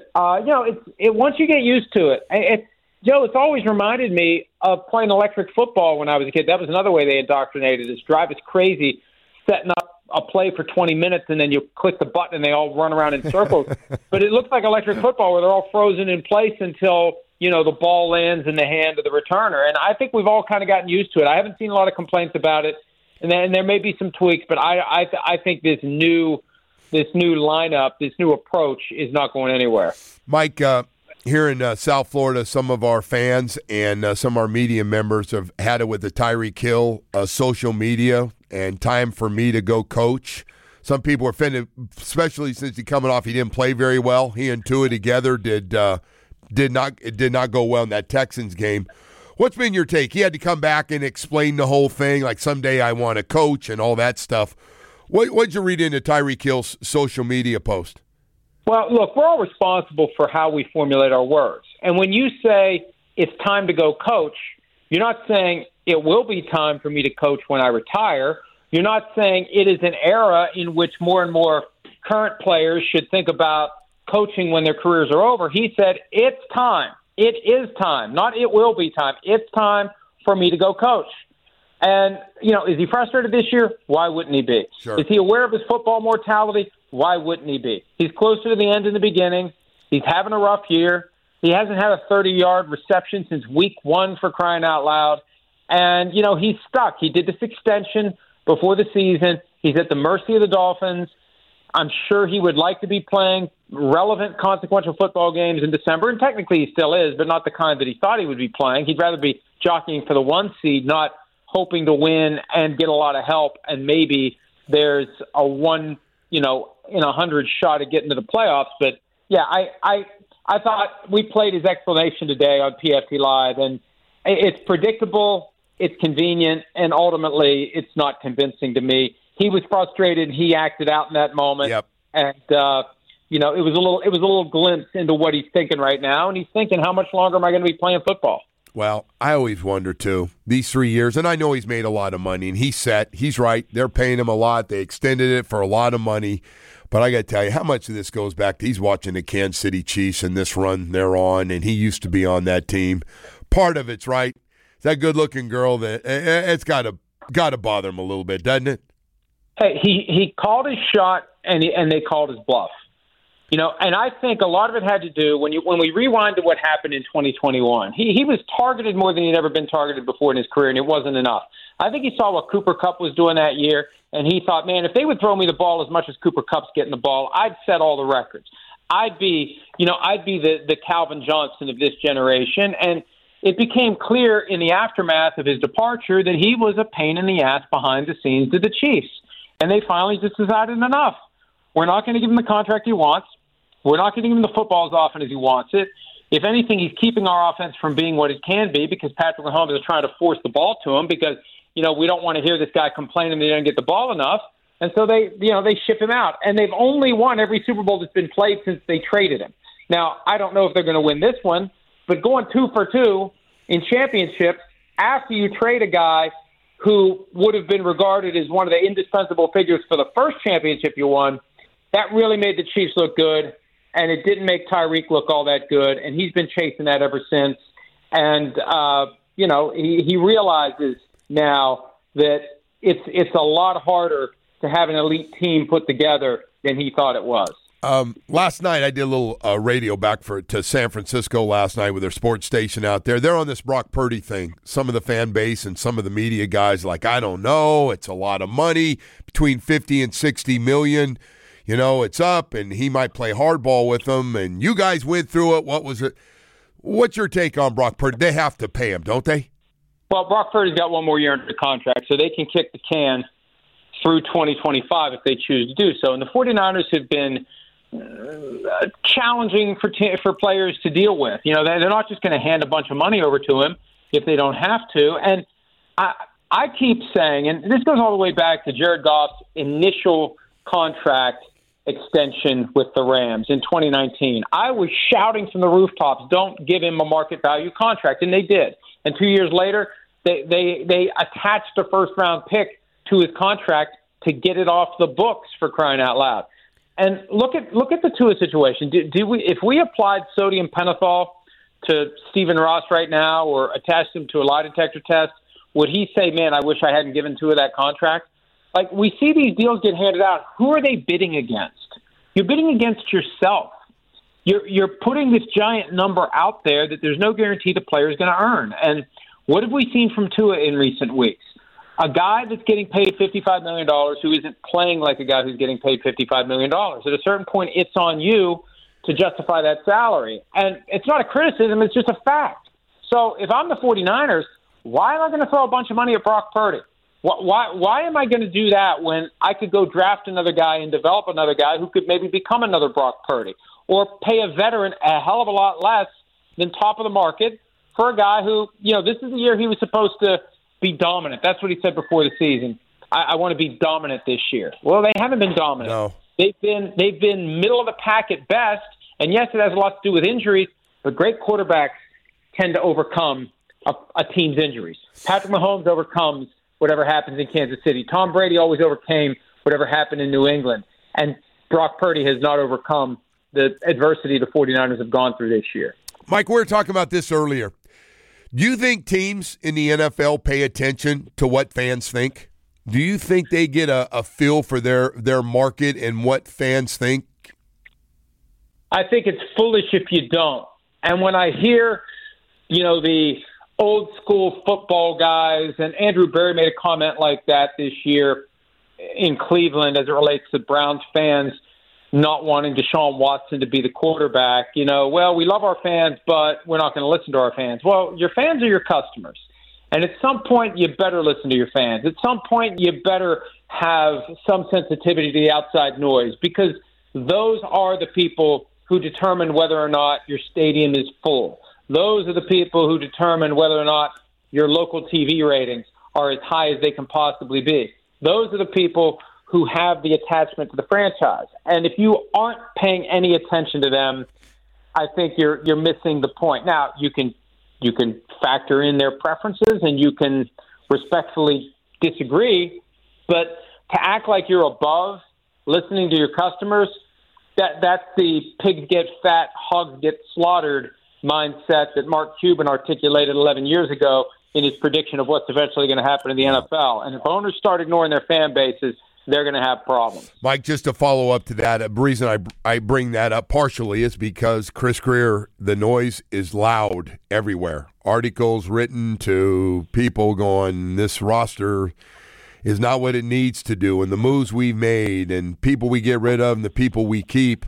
once you get used to it, Joe, it's always reminded me of playing electric football when I was a kid. That was another way they indoctrinated us. Drive us crazy, setting up a play for 20 minutes, and then you click the button and they all run around in circles. But it looks like electric football where they're all frozen in place until, the ball lands in the hand of the returner. And I think we've all kind of gotten used to it. I haven't seen a lot of complaints about it, and there may be some tweaks, but I think this new lineup, this new approach is not going anywhere. Mike, here in South Florida, some of our fans and some of our media members have had it with the Tyreek Hill social media and time for me to go coach. Some people are offended, especially since he didn't play very well. He and Tua together did not go well in that Texans game. What's been your take? He had to come back and explain the whole thing, like someday I want to coach and all that stuff. What'd you read into Tyreek Hill's social media post? Well, look, we're all responsible for how we formulate our words. And when you say it's time to go coach, you're not saying it will be time for me to coach when I retire. You're not saying it is an era in which more and more current players should think about coaching when their careers are over. He said, it's time. It is time. Not it will be time. It's time for me to go coach. And, is he frustrated this year? Why wouldn't he be? Sure. Is he aware of his football mortality? Why wouldn't he be? He's closer to the end than the beginning. He's having a rough year. He hasn't had a 30-yard reception since week 1, for crying out loud. And, he's stuck. He did this extension before the season. He's at the mercy of the Dolphins. I'm sure he would like to be playing relevant, consequential football games in December, and technically he still is, but not the kind that he thought he would be playing. He'd rather be jockeying for the 1 seed, not hoping to win and get a lot of help, and maybe there's a 1 in 100 shot at getting to the playoffs. But yeah, I thought we played his explanation today on PFT Live, and it's predictable, it's convenient, and ultimately it's not convincing to me. He was frustrated. He acted out in that moment. Yep. And it was a little glimpse into what he's thinking right now, and he's thinking, how much longer am I going to be playing football? Well, I always wonder, too, these 3 years, and I know he's made a lot of money, and he's set. He's right. They're paying him a lot. They extended it for a lot of money. But I got to tell you, how much of this goes back to he's watching the Kansas City Chiefs and this run they're on, and he used to be on that team. Part of it's right. It's that good-looking girl that it's got to bother him a little bit, doesn't it? Hey, he called his shot, and they called his bluff. And I think a lot of it had to do when we rewind to what happened in 2021. He was targeted more than he'd ever been targeted before in his career, and it wasn't enough. I think he saw what Cooper Kupp was doing that year, and he thought, man, if they would throw me the ball as much as Cooper Kupp's getting the ball, I'd set all the records. I'd be the Calvin Johnson of this generation. And it became clear in the aftermath of his departure that he was a pain in the ass behind the scenes to the Chiefs. And they finally just decided enough. We're not going to give him the contract he wants. We're not going to give him the football as often as he wants it. If anything, he's keeping our offense from being what it can be because Patrick Mahomes is trying to force the ball to him because, we don't want to hear this guy complaining that he doesn't get the ball enough. And so they ship him out. And they've only won every Super Bowl that's been played since they traded him. Now, I don't know if they're going to win this one, but going 2 for 2 in championships after you trade a guy who would have been regarded as one of the indispensable figures for the first championship you won, that really made the Chiefs look good, and it didn't make Tyreek look all that good, and he's been chasing that ever since. And, he realizes now that it's a lot harder to have an elite team put together than he thought it was. Last night, I did a little radio back to San Francisco last night with their sports station out there. They're on this Brock Purdy thing. Some of the fan base and some of the media guys like, I don't know, it's a lot of money, between 50 and 60 million. It's up, and he might play hardball with them. And you guys went through it. What was it? What's your take on Brock Purdy? They have to pay him, don't they? Well, Brock Purdy's got one more year under the contract, so they can kick the can through 2025 if they choose to do so. And the 49ers have been challenging for players to deal with. They're not just going to hand a bunch of money over to him if they don't have to. And I keep saying, and this goes all the way back to Jared Goff's initial contract extension with the Rams in 2019. I was shouting from the rooftops, don't give him a market value contract, and they did. And 2 years later, they attached a first-round pick to his contract to get it off the books, for crying out loud. And look at the Tua situation. If we applied sodium pentothal to Stephen Ross right now or attached him to a lie detector test, would he say, man, I wish I hadn't given Tua that contract? Like, we see these deals get handed out. Who are they bidding against? You're bidding against yourself. You're putting this giant number out there that there's no guarantee the player is going to earn. And what have we seen from Tua in recent weeks? A guy that's getting paid $55 million who isn't playing like a guy who's getting paid $55 million. At a certain point, it's on you to justify that salary. And it's not a criticism, it's just a fact. So if I'm the 49ers, why am I going to throw a bunch of money at Brock Purdy? Why am I going to do that when I could go draft another guy and develop another guy who could maybe become another Brock Purdy? Or pay a veteran a hell of a lot less than top of the market for a guy who, this is the year he was supposed to be dominant. That's what he said before the season. I want to be dominant this year. Well, they haven't been dominant. No. They've been middle of the pack at best. And yes, it has a lot to do with injuries, but great quarterbacks tend to overcome a team's injuries. Patrick Mahomes overcomes whatever happens in Kansas City. Tom Brady always overcame whatever happened in New England. And Brock Purdy has not overcome the adversity the 49ers have gone through this year. Mike, we were talking about this earlier. Do you think teams in the NFL pay attention to what fans think? Do you think they get a feel for their market and what fans think? I think it's foolish if you don't. And when I hear, the old school football guys, and Andrew Berry made a comment like that this year in Cleveland as it relates to Browns fans not wanting Deshaun Watson to be the quarterback. Well, we love our fans, but we're not going to listen to our fans. Well, your fans are your customers. And at some point, you better listen to your fans. At some point, you better have some sensitivity to the outside noise, because those are the people who determine whether or not your stadium is full. Those are the people who determine whether or not your local TV ratings are as high as they can possibly be. Those are the people who have the attachment to the franchise. And if you aren't paying any attention to them, I think you're missing the point. Now, you can factor in their preferences and you can respectfully disagree, but to act like you're above listening to your customers, that's the pigs get fat, hogs get slaughtered mindset that Mark Cuban articulated 11 years ago in his prediction of what's eventually going to happen in the NFL. And if owners start ignoring their fan bases, they're going to have problems. Mike, just to follow up to that, the reason I bring that up partially is because Chris Grier, the noise is loud everywhere. Articles written to people going, this roster is not what it needs to do, and the moves we've made and people we get rid of and the people we keep.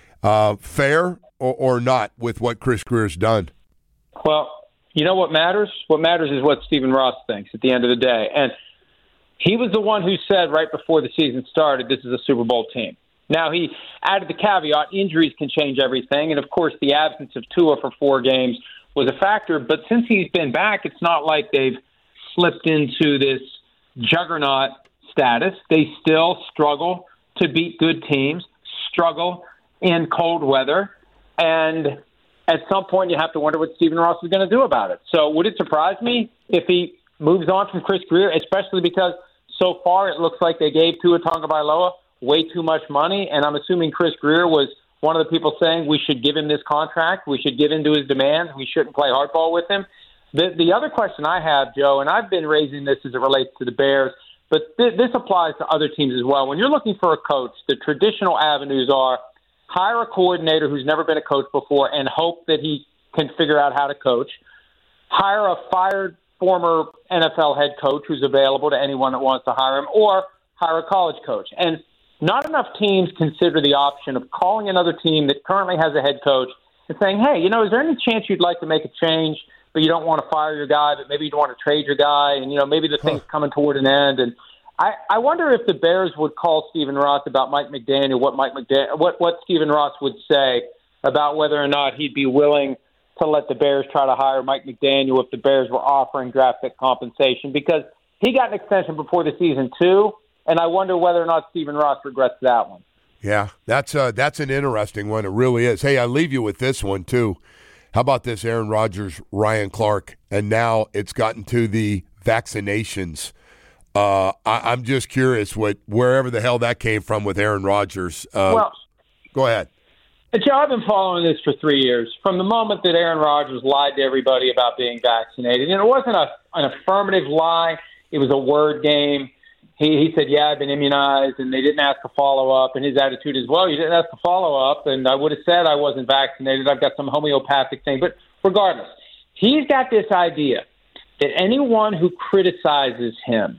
Fair or not with what Chris Grier's done? Well, you know what matters? What matters is what Stephen Ross thinks at the end of the day. And he was the one who said right before the season started, this is a Super Bowl team. Now, he added the caveat, injuries can change everything. And, of course, the absence of Tua for 4 games was a factor. But since he's been back, it's not like they've slipped into this juggernaut status. They still struggle to beat good teams, struggle in cold weather. And at some point, you have to wonder what Stephen Ross is going to do about it. So would it surprise me if he moves on from Chris Grier, especially because so far it looks like they gave Tua Tagovailoa way too much money, and I'm assuming Chris Grier was one of the people saying we should give him this contract, we should give in to his demands, we shouldn't play hardball with him. The other question I have, Joe, and I've been raising this as it relates to the Bears, but this applies to other teams as well. When you're looking for a coach, the traditional avenues are hire a coordinator who's never been a coach before and hope that he can figure out how to coach, hire a fired former NFL head coach who's available to anyone that wants to hire him, or hire a college coach. And not enough teams consider the option of calling another team that currently has a head coach and saying, hey, is there any chance you'd like to make a change, but you don't want to fire your guy, but maybe you don't want to trade your guy, and, maybe the thing's coming toward an end. And I wonder if the Bears would call Stephen Ross about Mike McDaniel, what Stephen Ross would say about whether or not he'd be willing to let the Bears try to hire Mike McDaniel if the Bears were offering draft pick compensation, because he got an extension before the season too, and I wonder whether or not Stephen Ross regrets that one. Yeah, that's an interesting one. It really is. Hey, I leave you with this one too. How about this, Aaron Rodgers, Ryan Clark, and now it's gotten to the vaccinations. I'm just curious wherever the hell that came from with Aaron Rodgers. Go ahead. Joe, I've been following this for 3 years. From the moment that Aaron Rodgers lied to everybody about being vaccinated, and it wasn't an affirmative lie, it was a word game. He said, yeah, I've been immunized, and they didn't ask a follow-up, and his attitude is, well, you didn't ask a follow-up, and I would have said I wasn't vaccinated. I've got some homeopathic thing. But regardless, he's got this idea that anyone who criticizes him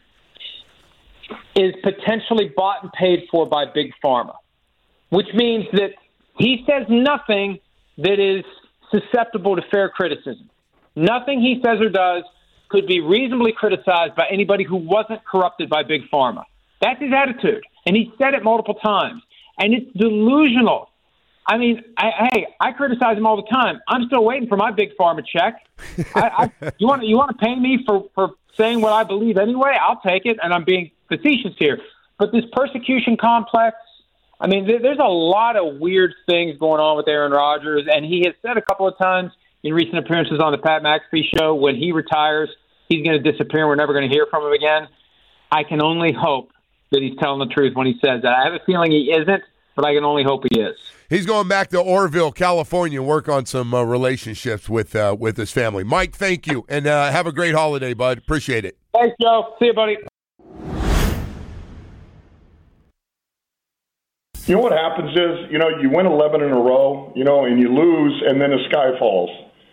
is potentially bought and paid for by Big Pharma, which means that he says nothing that is susceptible to fair criticism. Nothing he says or does could be reasonably criticized by anybody who wasn't corrupted by Big Pharma. That's his attitude, and he said it multiple times, and it's delusional. I mean, I criticize him all the time. I'm still waiting for my Big Pharma check. You want to pay me for saying what I believe anyway? I'll take it, and I'm being facetious here. But this persecution complex, I mean, there's a lot of weird things going on with Aaron Rodgers, and he has said a couple of times in recent appearances on the Pat McAfee show, when he retires, he's going to disappear and we're never going to hear from him again. I can only hope that he's telling the truth when he says that. I have a feeling he isn't, but I can only hope he is. He's going back to Orville, California, and work on some relationships with his family. Mike, thank you, and have a great holiday, bud. Appreciate it. Thanks, Joe. See you, buddy. You know what happens is, you win 11 in a row, and you lose, and then the sky falls.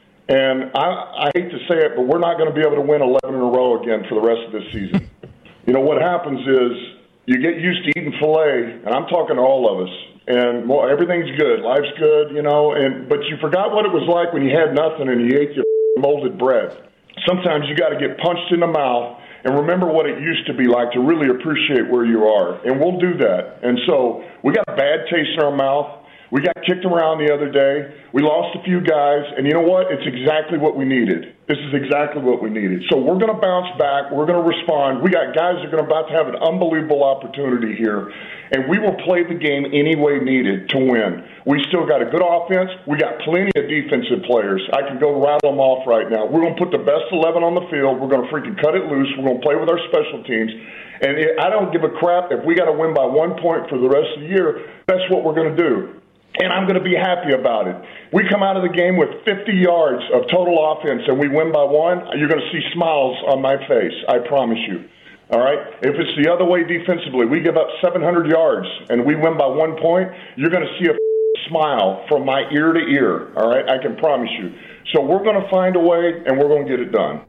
And I hate to say it, but we're not going to be able to win 11 in a row again for the rest of this season. What happens is you get used to eating filet, and I'm talking to all of us, and everything's good. Life's good, but you forgot what it was like when you had nothing and you ate your molded bread. Sometimes you got to get punched in the mouth and remember what it used to be like to really appreciate where you are. And we'll do that. And so we got a bad taste in our mouth. We got kicked around the other day. We lost a few guys. And you know what? It's exactly what we needed. This is exactly what we needed. So we're going to bounce back. We're going to respond. We got guys that are about to have an unbelievable opportunity here. And we will play the game any way needed to win. We still got a good offense. We got plenty of defensive players. I can go rattle them off right now. We're going to put the best 11 on the field. We're going to freaking cut it loose. We're going to play with our special teams. And I don't give a crap if we got to win by 1 point for the rest of the year. That's what we're going to do. And I'm going to be happy about it. We come out of the game with 50 yards of total offense and we win by 1, you're going to see smiles on my face. I promise you. All right? If it's the other way defensively, we give up 700 yards and we win by 1 point, you're going to see a smile from my ear to ear. All right? I can promise you. So we're going to find a way and we're going to get it done.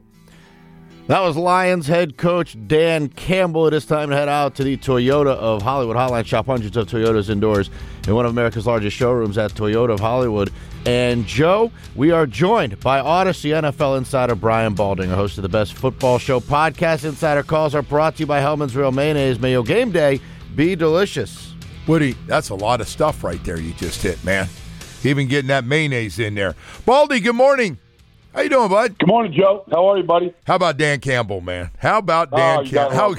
That was Lions head coach Dan Campbell. It is time to head out to the Toyota of Hollywood hotline. Shop hundreds of Toyotas indoors in one of America's largest showrooms at Toyota of Hollywood. And, Joe, we are joined by Odyssey NFL insider Brian Baldinger, host of the Best Football Show podcast. Insider calls are brought to you by Hellman's Real Mayonnaise. May your game day be delicious. Woody, that's a lot of stuff right there you just hit, man. Even getting that mayonnaise in there. Baldy, good morning. How you doing, bud? Good morning, Joe. How are you, buddy? How about Dan Campbell, man? How about Dan Campbell?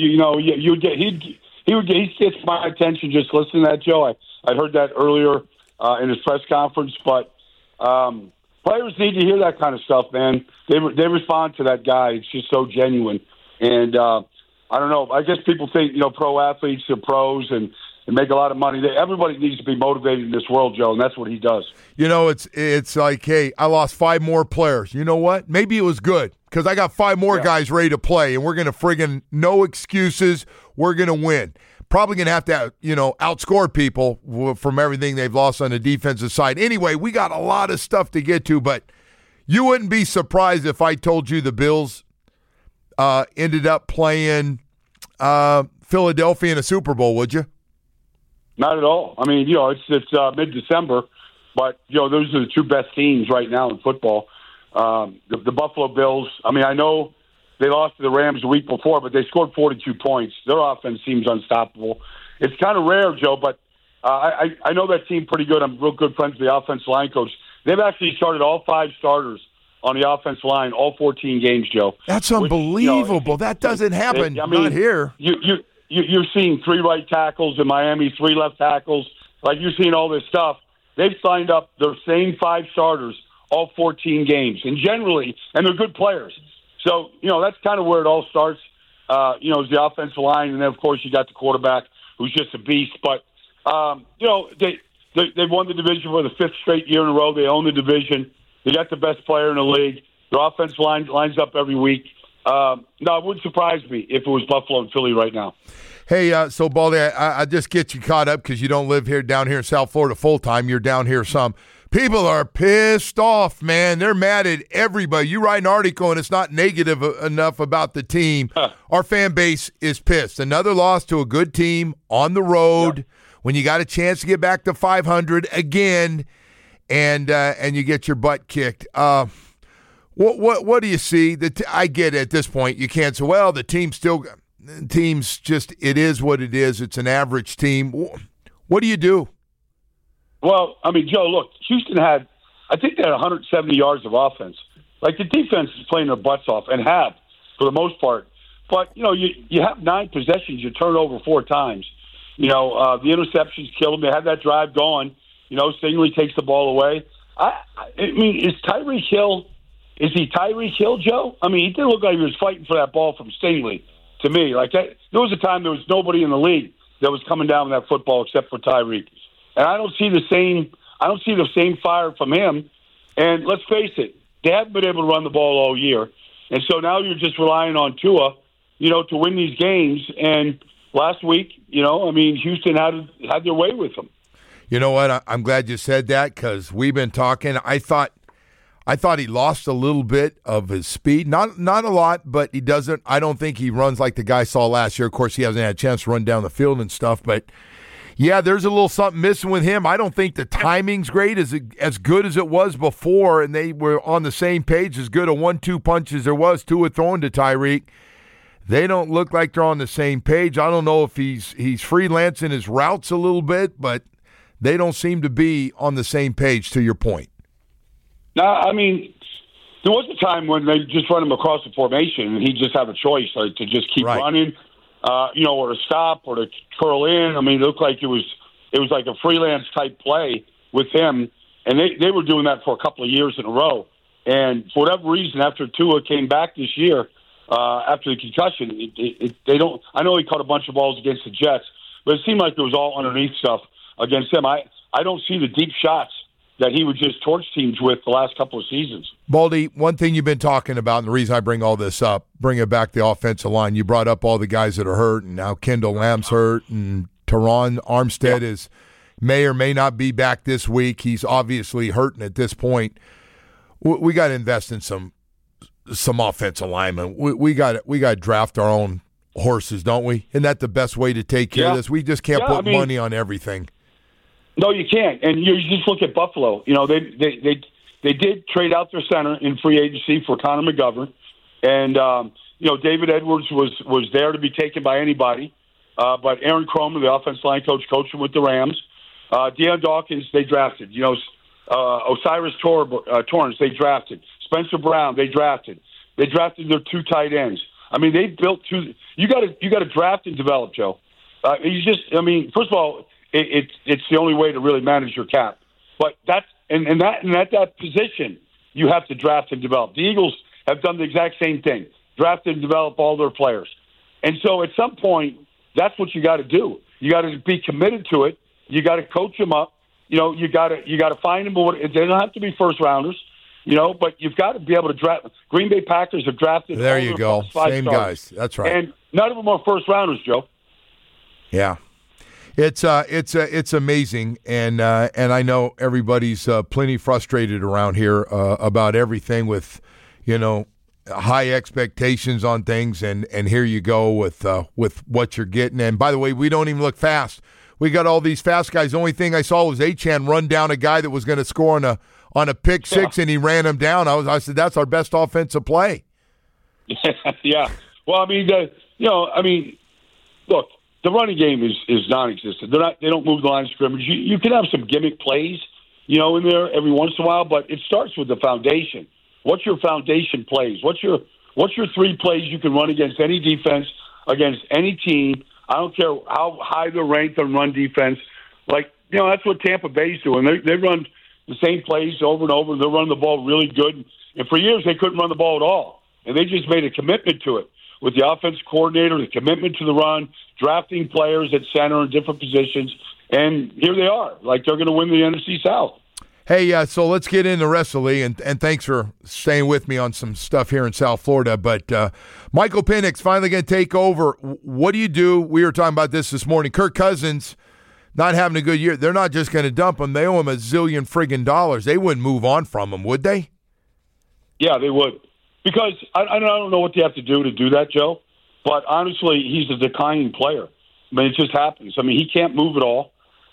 He gets my attention just listening to that, Joe. I heard that earlier in his press conference. But players need to hear that kind of stuff, man. They respond to that guy. It's just so genuine. And I don't know. I guess people think, pro athletes are pros and make a lot of money. Everybody needs to be motivated in this world, Joe, and that's what he does. It's like, hey, I lost 5 more players. You know what? Maybe it was good because I got 5 more guys ready to play, and we're going to friggin' no excuses. We're going to win. Probably going to have to, outscore people from everything they've lost on the defensive side. Anyway, we got a lot of stuff to get to, but you wouldn't be surprised if I told you the Bills ended up playing Philadelphia in a Super Bowl, would you? Not at all. I mean, it's mid-December, but, those are the 2 best teams right now in football. The Buffalo Bills, I mean, I know they lost to the Rams the week before, but they scored 42 points. Their offense seems unstoppable. It's kind of rare, Joe, but I know that team pretty good. I'm real good friends with the offensive line coach. They've actually started all 5 starters on the offensive line, all 14 games, Joe. That's unbelievable. That doesn't happen. Not here. You're seeing 3 right tackles in Miami, 3 left tackles. Like, you're seeing all this stuff. They've signed up their same 5 starters all 14 games, and they're good players. So, that's kind of where it all starts, is the offensive line, and then, of course, you got the quarterback who's just a beast. But, they won the division for the 5th straight year in a row. They own the division. They got the best player in the league. Their offensive line lines up every week. No, it wouldn't surprise me if it was Buffalo and Philly right now. Hey, so Baldy, I just get you caught up because you don't live down here in South Florida full time. You're down here some. People are pissed off, man. They're mad at everybody. You write an article and it's not negative enough about the team. Our fan base is pissed. Another loss to a good team on the road when you got a chance to get back to 500 again, and you get your butt kicked. What do you see? I get it at this point. You can't say, well, the team's just, it is what it is. It's an average team. What do you do? Well, I mean, Joe, look, Houston I think they had 170 yards of offense. Like, the defense is playing their butts off and have for the most part. But, you have 9 possessions. You turn over 4 times. The interceptions killed them. They had that drive going. Stingley takes the ball away. I mean, is he Tyreek Hill, Joe? I mean, he didn't look like he was fighting for that ball from Stingley to me. Like, there was a time there was nobody in the league that was coming down with that football except for Tyreek. And I don't see the same fire from him. And let's face it, they haven't been able to run the ball all year. And so now you're just relying on Tua, to win these games. And last week, Houston had their way with them. You know what? I'm glad you said that because we've been talking. I thought he lost a little bit of his speed. Not a lot, but he doesn't. I don't think he runs like the guy saw last year. Of course, he hasn't had a chance to run down the field and stuff, but yeah, there's a little something missing with him. I don't think the timing's great as good as it was before, and they were on the same page, as good a 1-2 punch as there was, Tua throwing to Tyreek. They don't look like they're on the same page. I don't know if he's freelancing his routes a little bit, but they don't seem to be on the same page, to your point. No, I mean, there was a time when they just run him across the formation, and he'd just have a choice, like, to just keep running, or to stop, or to curl in. I mean, it looked like it was like a freelance type play with him, and they were doing that for a couple of years in a row. And for whatever reason, after Tua came back this year, after the concussion, they don't. I know he caught a bunch of balls against the Jets, but it seemed like it was all underneath stuff against him. I don't see the deep shots that he would just torch teams with the last couple of seasons. Baldy, one thing you've been talking about, and the reason I bring all this up, bringing back the offensive line, you brought up all the guys that are hurt, and now Kendall Lamb's hurt, and Teron Armstead may or may not be back this week. He's obviously hurting at this point. We got to invest in some offensive linemen. We got to draft our own horses, don't we? Isn't that the best way to take care of this? We just can't put money on everything. No, you can't. And you just look at Buffalo. They did trade out their center in free agency for Connor McGovern, and David Edwards was there to be taken by anybody, but Aaron Cromer, the offensive line coach, coached him with the Rams. Deion Dawkins, they drafted. Osiris Torrance, they drafted. Spencer Brown, they drafted. They drafted their 2 tight ends. I mean, they built 2. You got to draft and develop, Joe. First of all, it's the only way to really manage your cap But that's and at that position, you have to draft and develop. The Eagles have done the exact same thing: draft and develop all their players. And so, at some point, that's what you got to do. You got to be committed to it. You got to coach them up. You know, you got to find them. They don't have to be first rounders. You know, but you've got to be able to draft. Green Bay Packers have drafted. There you go. Same guys. That's right. And none of them are first rounders, Joe. Yeah. It's amazing, and I know everybody's plenty frustrated around here about everything with, you know, high expectations on things, and here you go with what you're getting. And by the way, we don't even look fast. We got all these fast guys. The only thing I saw was Achane run down a guy that was going to score on a pick six, and he ran him down. I said that's our best offensive play. Yeah. Well, I mean, look. The running game is non-existent. They don't move the line of scrimmage. You can have some gimmick plays, you know, in there every once in a while, but it starts with the foundation. What's your foundation plays? What's your 3 plays you can run against any defense, against any team? I don't care how high they're ranked on run defense. Like, you know, that's what Tampa Bay's doing. They run the same plays over and over. They're running the ball really good. And for years, they couldn't run the ball at all. And they just made a commitment to it. With the offense coordinator, the commitment to the run, drafting players at center in different positions, and here they are. Like, they're going to win the NFC South. Hey, so let's get into the rest of the league, and thanks for staying with me on some stuff here in South Florida. But Michael Penix finally going to take over. What do you do? We were talking about this morning. Kirk Cousins not having a good year. They're not just going to dump him. They owe him $1 zillion friggin' dollars. They wouldn't move on from him, would they? Yeah, they would. Because I don't know what they have to do that, Joe. But honestly, he's a declining player. I mean, it just happens. I mean, he can't move at all.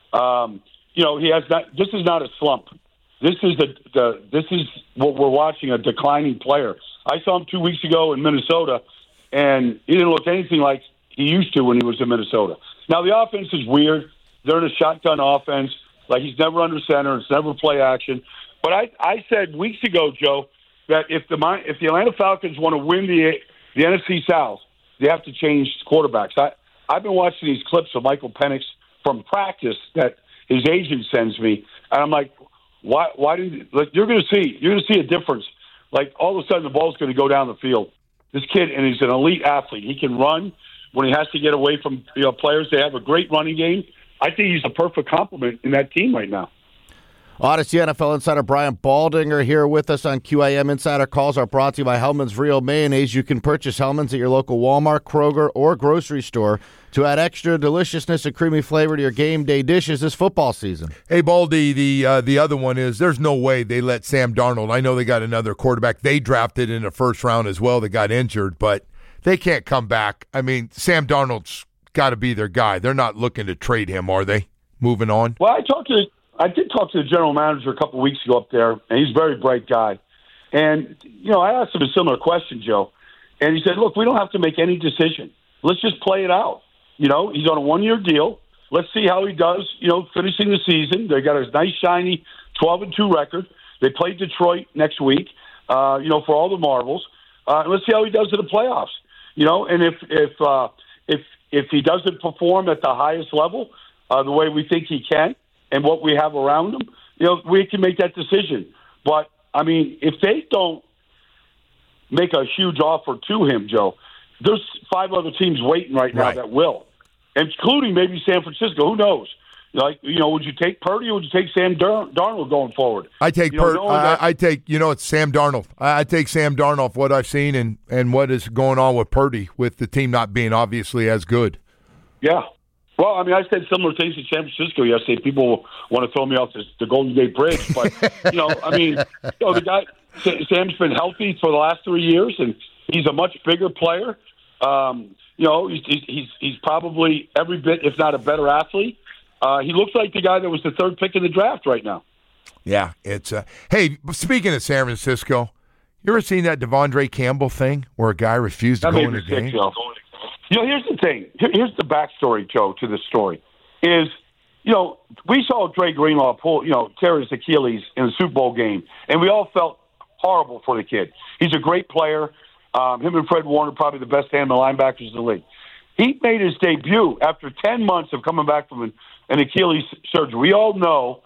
You know, he has not. This is not a slump. This is this is what we're watching, a declining player. I saw him 2 weeks ago in Minnesota, and he didn't look anything like he used to when he was in Minnesota. Now the offense is weird. They're in a shotgun offense. Like, he's never under center. It's never play action. But I said weeks ago, Joe, that if the Atlanta Falcons want to win the NFC South, they have to change quarterbacks. I've been watching these clips of Michael Penix from practice that his agent sends me, and I'm like, why did you're going to see a difference? Like, all of a sudden the ball's going to go down the field. This kid, and he's an elite athlete. He can run when he has to get away from players. They have a great running game. I think he's a perfect complement in that team right now. Odyssey NFL insider Brian Baldinger here with us on QAM Insider Calls are brought to you by Hellman's Real Mayonnaise. You can purchase Hellman's at your local Walmart, Kroger, or grocery store to add extra deliciousness and creamy flavor to your game day dishes this football season. Hey, Baldy, the other one is there's no way they let Sam Darnold. I know they got another quarterback they drafted in the first round as well that got injured, but they can't come back. I mean, Sam Darnold's got to be their guy. They're not looking to trade him, are they? Moving on. Well, I did talk to the general manager a couple of weeks ago up there, and he's a very bright guy. And, I asked him a similar question, Joe. And he said, look, we don't have to make any decision. Let's just play it out. He's on a one-year deal. Let's see how he does, finishing the season. They got a nice, shiny 12-2 record. They play Detroit next week, for all the marbles. Let's see how he does in the playoffs. And if he doesn't perform at the highest level the way we think he can, and what we have around them, we can make that decision. But, I mean, if they don't make a huge offer to him, Joe, there's 5 other teams waiting right now that will, including maybe San Francisco. Who knows? Would you take Purdy or would you take Sam Darnold going forward? I take Purdy. I take, it's Sam Darnold. I take Sam Darnold, what I've seen and what is going on with Purdy, with the team not being obviously as good. Yeah. Well, I mean, I said similar things in San Francisco yesterday. People want to throw me off the Golden Gate Bridge, but the guy Sam's been healthy for the last 3 years, and he's a much bigger player. He's probably every bit, if not a better athlete. He looks like the guy that was the 3rd pick in the draft right now. Yeah, it's hey. Speaking of San Francisco, you ever seen that Devondre Campbell thing where a guy refused to go in the game? Here's the thing. Here's the backstory, Joe, to this story. Is, we saw Dre Greenlaw tear his Achilles in the Super Bowl game, and we all felt horrible for the kid. He's a great player. Him and Fred Warner, probably the best handle linebackers in the league. He made his debut after 10 months of coming back from an Achilles surgery. We all know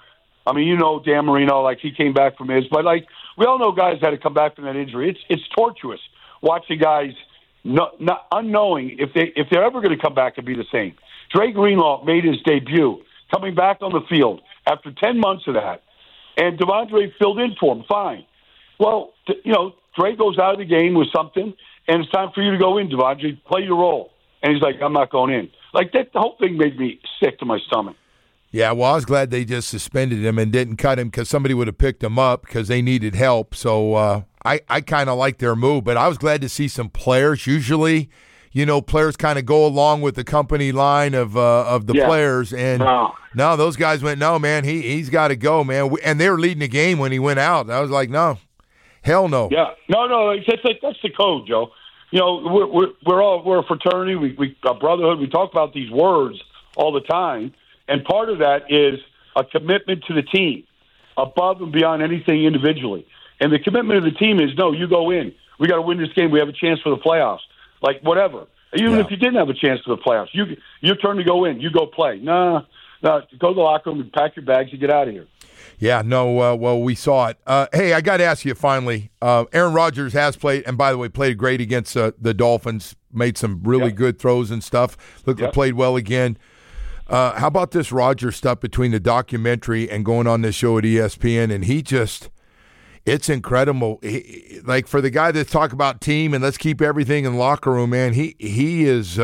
I mean, you know, Dan Marino, like he came back from his, but like we all know guys that had to come back from that injury. It's torturous watching guys not unknowing if they're ever going to come back and be the same. Dre Greenlaw made his debut coming back on the field after 10 months of that, and Devondre filled in for him. Fine. Well, you know, Dre goes out of the game with something, and it's time for you to go in, Devondre. Play your role. And he's like, I'm not going in. Like that, the whole thing made me sick to my stomach. Yeah, well, I was glad they just suspended him and didn't cut him because somebody would have picked him up because they needed help. So I kind of like their move, but I was glad to see some players. Usually, you know, players kind of go along with the company line of the players, and no, those guys went, no, man, he's got to go, man. And they were leading the game when he went out. I was like, no, hell no. Yeah, no, that's the code, Joe. You know, we're a fraternity, we a brotherhood. We talk about these words all the time, and part of that is a commitment to the team, above and beyond anything individually. And the commitment of the team is, no, you go in. We got to win this game. We have a chance for the playoffs. Like, whatever. Even if you didn't have a chance for the playoffs, your turn to go in. You go play. No, go to the locker room and pack your bags and get out of here. Yeah, no, well, we saw it. Hey, I got to ask you finally. Aaron Rodgers has played, and by the way, played great against the Dolphins, made some really good throws and stuff. Played well again. How about this Rodgers stuff between the documentary and going on this show at ESPN? And he just, it's incredible. Like for the guy that's talk about team and let's keep everything in the locker room, man, he is,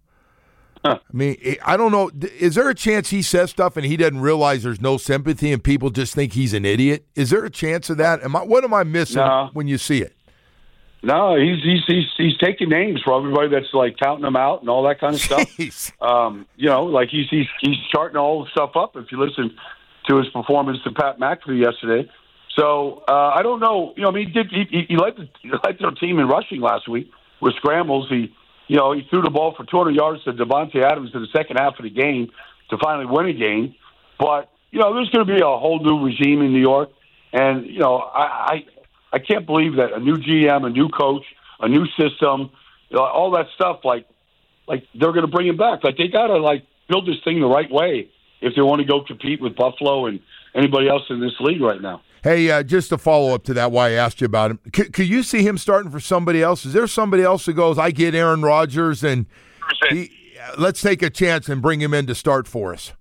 I mean, I don't know. Is there a chance he says stuff and he doesn't realize there's no sympathy and people just think he's an idiot? Is there a chance of that? What am I missing when you see it? No, he's taking names for everybody that's like counting them out and all that kind of stuff. You know, like he's charting all the stuff up. If you listen to his performance to Pat McAfee yesterday, so I don't know. You know, I mean, he led their team in rushing last week with scrambles. He threw the ball for 200 yards to Devontae Adams in the second half of the game to finally win a game. But you know, there's going to be a whole new regime in New York, and you know, I can't believe that a new GM, a new coach, a new system, all that stuff, like they're going to bring him back. Like they got to like build this thing the right way if they want to go compete with Buffalo and anybody else in this league right now. Hey, just to follow up to that, why I asked you about him, could you see him starting for somebody else? Is there somebody else who goes, I get Aaron Rodgers and let's take a chance and bring him in to start for us?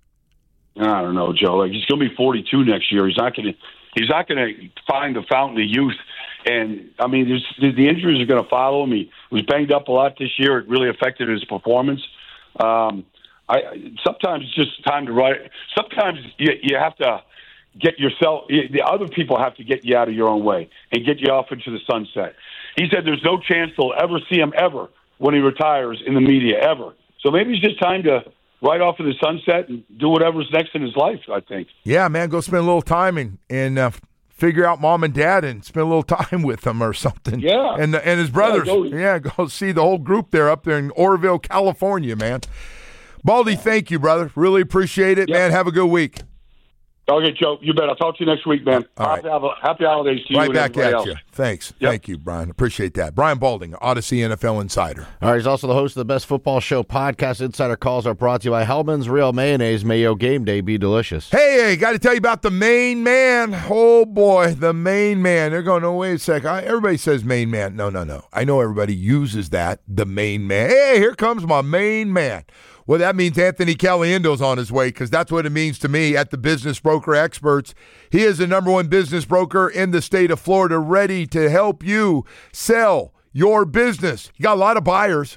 I don't know, Joe. Like he's going to be 42 next year. He's not going to find the fountain of youth. And, I mean, the injuries are going to follow him. He was banged up a lot this year. It really affected his performance. Sometimes it's just time to write. Sometimes you have to get yourself – the other people have to get you out of your own way and get you off into the sunset. He said there's no chance they'll ever see him ever when he retires in the media, ever. So maybe it's just time to – right off in the sunset and do whatever's next in his life, I think. Yeah, man, go spend a little time and figure out mom and dad and spend a little time with them or something. Yeah. And his brothers. Go see the whole group there up there in Oroville, California, man. Baldy, thank you, brother. Really appreciate it, man. Have a good week. Okay, Joe, you bet. I'll talk to you next week, man. Happy holidays to you. Right back at you. Else. Thanks. Yep. Thank you, Brian. Appreciate that. Brian Balding, Odyssey NFL Insider. All right, he's also the host of the Best Football Show podcast. Insider calls are brought to you by Hellman's Real Mayonnaise. May your game day be delicious. Hey, got to tell you about the main man. Oh, boy, the main man. They're going, oh, wait a sec. Everybody says main man. No. I know everybody uses that, the main man. Hey, here comes my main man. Well, that means Anthony Caliendo's on his way because that's what it means to me at the Business Broker Experts. He is the number one business broker in the state of Florida, ready to help you sell your business. He got a lot of buyers.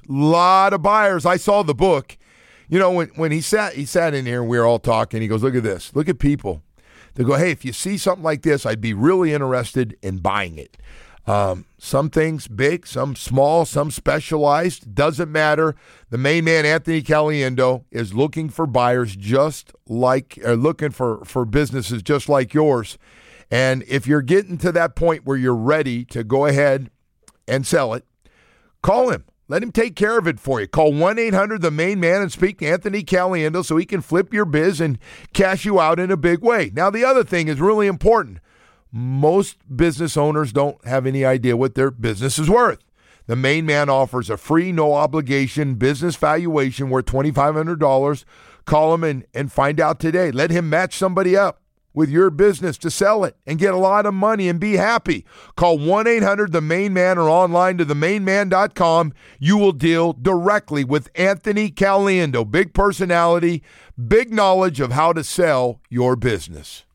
I saw the book. You know, when he sat in here and we were all talking, he goes, look at this. Look at people. They go, hey, if you see something like this, I'd be really interested in buying it. Some things big, some small, some specialized, doesn't matter. The main man, Anthony Caliendo, is looking for buyers looking for businesses just like yours. And if you're getting to that point where you're ready to go ahead and sell it, call him. Let him take care of it for you. Call 1-800-THE-MAIN-MAN and speak to Anthony Caliendo so he can flip your biz and cash you out in a big way. Now, the other thing is really important. Most business owners don't have any idea what their business is worth. The main man offers a free, no-obligation business valuation worth $2,500. Call him and find out today. Let him match somebody up. with your business to sell it and get a lot of money and be happy. Call 1-800-THE-MAIN-MAN or online to themainman.com. You will deal directly with Anthony Caliendo. Big personality, big knowledge of how to sell your business.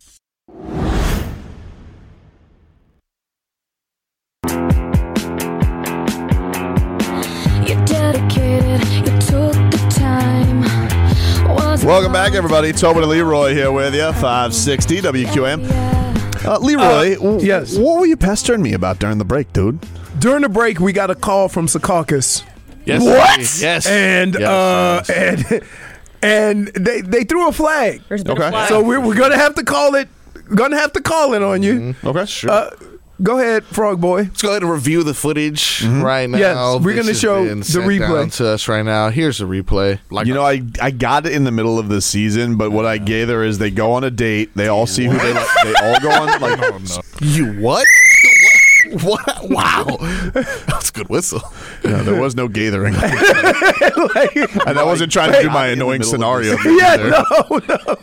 You're dedicated, you took the time. Welcome back, everybody. Tobin and Leroy here with you, 560 WQAM. Leroy, yes. What were you pestering me about during the break, dude? During the break, we got a call from Secaucus. Yes. What? Yes. And Yes. and they threw a flag. Okay. So we're gonna have to call it. Gonna have to call it on you. Okay, sure. Go ahead, Frog Boy. Let's go ahead and review the footage right now. Yes, we're going to This show has been the sent replay. down to us right now. Here's the replay. I got it in the middle of the season, but what I gather is they go on a date. They all see who they like. They all go on like. You what? What? Wow. That's a good whistle. Yeah, there was no gathering. And I wasn't trying to do my annoying scenario. Yeah, no.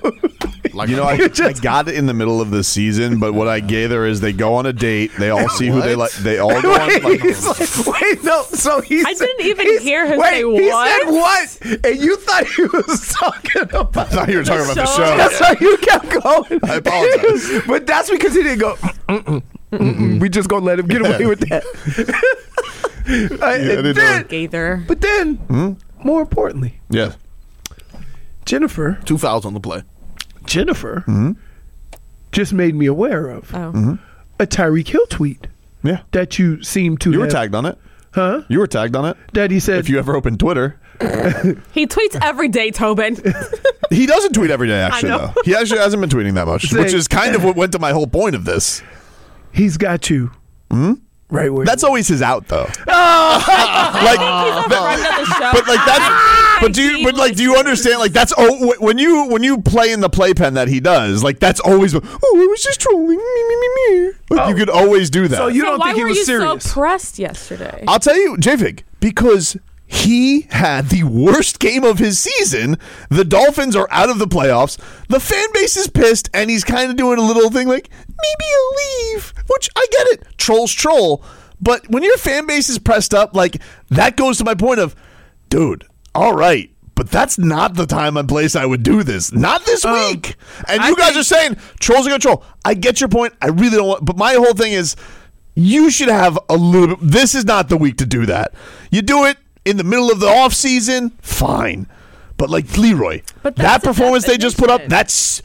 I got it in the middle of the season, but what I gather is they go on a date. They all see who they like. They all go on. Wait, no. So I didn't even hear him say He what. said what? And you thought he was talking about. I thought you were talking about the show. That's why you kept going. I apologize. But that's because he didn't go. We just gonna let him get away with that. But then, more importantly, yeah, Jennifer. 2 fouls on the play. Jennifer just made me aware of Mm-hmm. a Tyreek Hill tweet. Yeah, that you seem to. You were have- tagged on it. Huh? You were tagged on it. That he said. If you ever open Twitter. He tweets every day, Tobin. He doesn't tweet every day, actually, I know. though. He actually hasn't been tweeting that much, which is kind of what went to my whole point of this. He's got you. Right where. That's always his out, though. I think he's a friend of the show. But like that's, do you understand? Like that's when you play in the playpen that he does, like that's always. Oh, I was just trolling. Me. Like you could always do that. So you don't why think he were was you serious? so pressed yesterday? I'll tell you, JFig, because he had the worst game of his season. The Dolphins are out of the playoffs. The fan base is pissed, and he's kind of doing a little thing like, maybe I'll leave, which I get it. Trolls troll. But when your fan base is pressed up, like that goes to my point of, dude, all right, but that's not the time and place I would do this. Not this week. And you guys are saying trolls are going to troll. I get your point. I really don't want, but my whole thing is you should have a little bit. This is not the week to do that. You do it in the middle of the off season, fine. But like Leroy, that performance they just put up, that's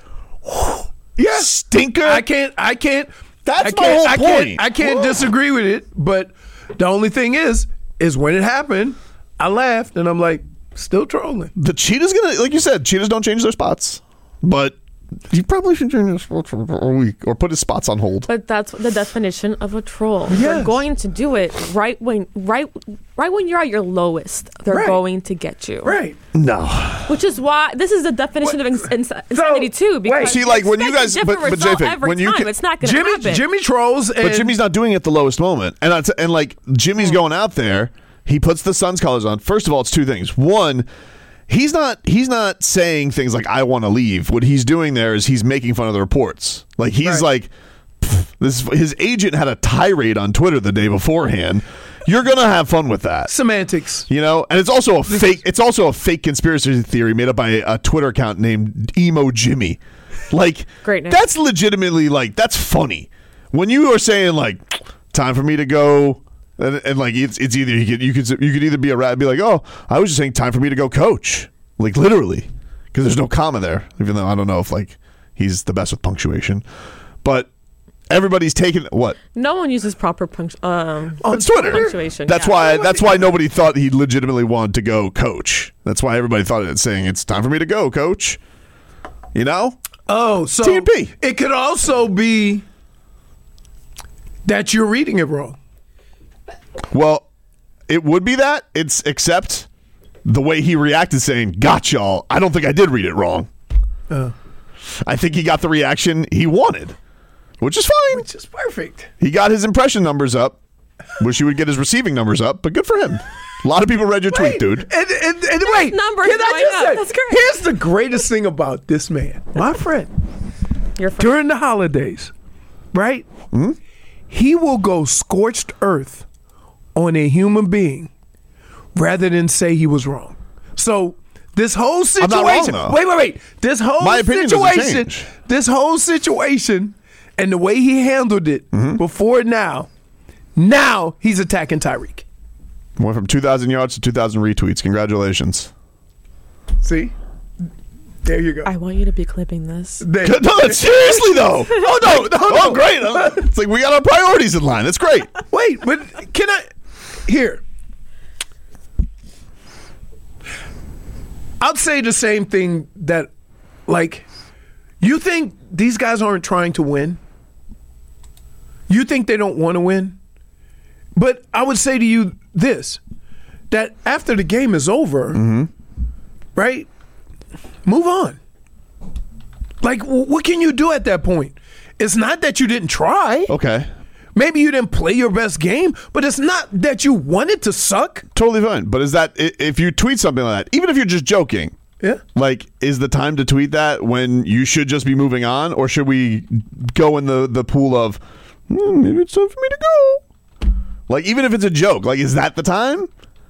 stinker. I can't. That's my whole point. I can't disagree with it. But the only thing is when it happened, I laughed and I'm like, still trolling. The cheetah's gonna, like you said, cheetahs don't change their spots, but he probably should change his spots for a week or put his spots on hold. But that's the definition of a troll. Yes. They're going to do it right when you're at your lowest. They're going to get you. Right. No. Which is why this is the definition of insanity too. Because See, like when you guys, but result JFig, every when you time, it's not going to happen. Jimmy trolls, but Jimmy's not doing it at the lowest moment, and like Jimmy's going out there, he puts the Suns colors on. First of all, it's two things. One, he's not saying things like I want to leave. What he's doing there is he's making fun of the reports. Like he's like, this. His agent had a tirade on Twitter the day beforehand. You're gonna have fun with that. Semantics, you know, and it's also a fake. It's also a fake conspiracy theory made up by a Twitter account named Emo Jimmy. Like, great name. That's legitimately like that's funny. When you are saying like, time for me to go. And like it's either you could either be a rat and be like, oh, I was just saying time for me to go coach, like literally, because there's no comma there. Even though I don't know if like he's the best with punctuation, but everybody's taking what? No one uses proper it's Twitter. punctuation. That's why nobody thought he legitimately wanted to go coach. That's why everybody thought it's saying it's time for me to go coach. You know? Oh, so TNP. It could also be that you're reading it wrong. Well, it would be that. It's except the way he reacted saying, got y'all. I don't think I did read it wrong. I think he got the reaction he wanted, which is fine. Which is perfect. He got his impression numbers up. Wish he would get his receiving numbers up, but good for him. A lot of people read your tweet, dude. And wait, numbers can I going just up. say, That's great. here's the greatest thing about this man, my friend. during the holidays, right? He will go scorched earth on a human being rather than say he was wrong. So this whole situation, I'm not wrong, though. wait. This whole My opinion doesn't change. this whole situation and the way he handled it before now he's attacking Tyreek. Went from 2,000 yards to 2,000 retweets. Congratulations. See? There you go. I want you to be clipping this. No, seriously though. Oh, great. It's like we got our priorities in line. That's great. Wait, but can I? Here. I'd say the same thing that, like, you think these guys aren't trying to win? You think they don't want to win? But I would say to you this, that after the game is over, right, move on. Like, what can you do at that point? It's not that you didn't try. Okay. Maybe you didn't play your best game, but it's not that you wanted to suck. Totally fine. But is that, if you tweet something like that, even if you're just joking, like, is the time to tweet that when you should just be moving on? Or should we go in the pool of, maybe it's time for me to go? Like, even if it's a joke, like, is that the time?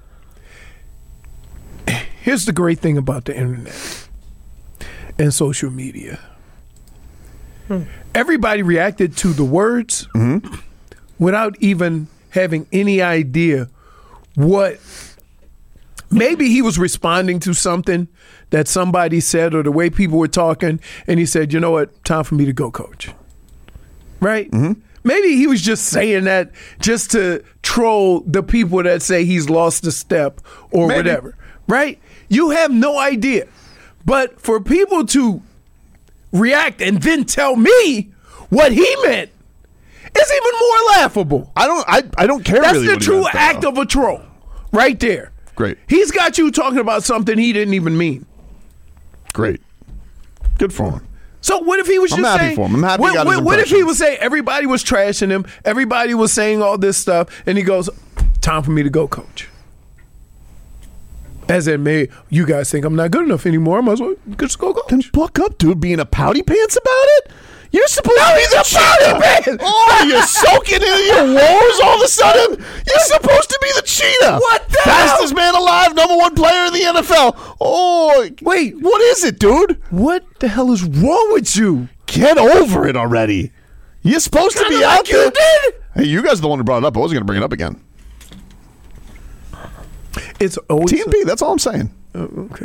Here's the great thing about the internet and social media. Everybody reacted to the words without even having any idea what. Maybe he was responding to something that somebody said or the way people were talking, and he said, you know what, time for me to go, coach. Right? Maybe he was just saying that just to troll the people that say he's lost a step or whatever. Right? You have no idea. But for people to react and then tell me what he meant is even more laughable. I don't care. That's really the what he true meant, act of a troll, right there. Great. He's got you talking about something he didn't even mean. Great. Good for him. So what if he was just I'm happy saying? for him. I'm happy he got his what if he impressions. was saying everybody was trashing him, everybody was saying all this stuff, and he goes, "Time for me to go, coach." As in, you guys think I'm not good enough anymore. I might as well just go, coach. Then buck up, dude. Being a pouty pants about it. You're supposed to be the cheetah. Oh, you're soaking in your woes all of a sudden. You're supposed to be the cheetah. What the fastest man alive, #1 player in the NFL. Oh, wait, what is it, dude? What the hell is wrong with you? Get over it already. You're supposed to be Kinda out like there. you did. Hey, you guys are the one who brought it up. I wasn't going to bring it up again. It's always TNP. That's all I'm saying. Okay.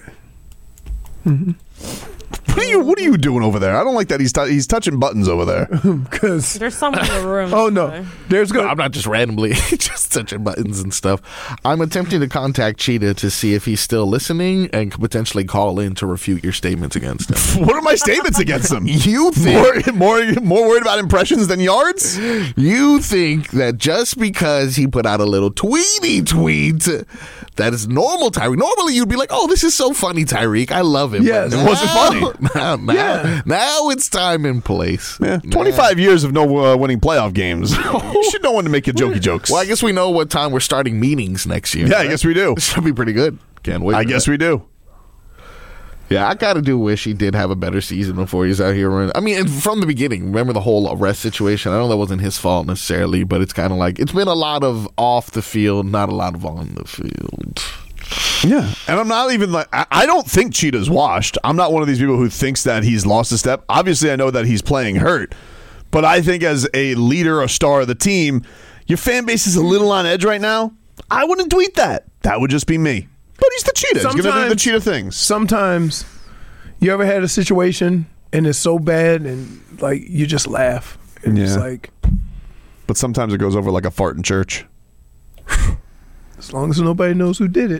What are you doing over there? I don't like that he's touching buttons over there. Because There's someone in the room. oh no, there's going. I'm not just randomly just touching buttons and stuff. I'm attempting to contact Cheetah to see if he's still listening and could potentially call in to refute your statements against him. What are my statements against him? You think more worried about impressions than yards? You think that just because he put out a little tweet that is normal, Tyreek. Normally you'd be like, "Oh, this is so funny, Tyreek. I love him." Yes. But It wasn't funny. Now it's time and place. Yeah, 25 years of no winning playoff games. You should know when to make your jokey jokes. Well, I guess we know what time we're starting meetings next year. Yeah, I guess we do. Should be pretty good. Can't wait. I guess we do. Yeah, I gotta wish he did have a better season before he's out here running. I mean, and from the beginning, remember the whole arrest situation? I know that wasn't his fault necessarily, but it's kind of like it's been a lot of off the field, not a lot of on the field. Yeah, and I'm not even like I don't think Cheetah's washed. I'm not one of these people who thinks that he's lost a step. Obviously, I know that he's playing hurt, but I think as a leader, a star of the team, your fan base is a little on edge right now. I wouldn't tweet that. That would just be me. But he's the Cheetah. He's going to do the Cheetah things. Sometimes, you ever had a situation and it's so bad and like you just laugh. And it's like, but sometimes it goes over like a fart in church. as long as nobody knows who did it.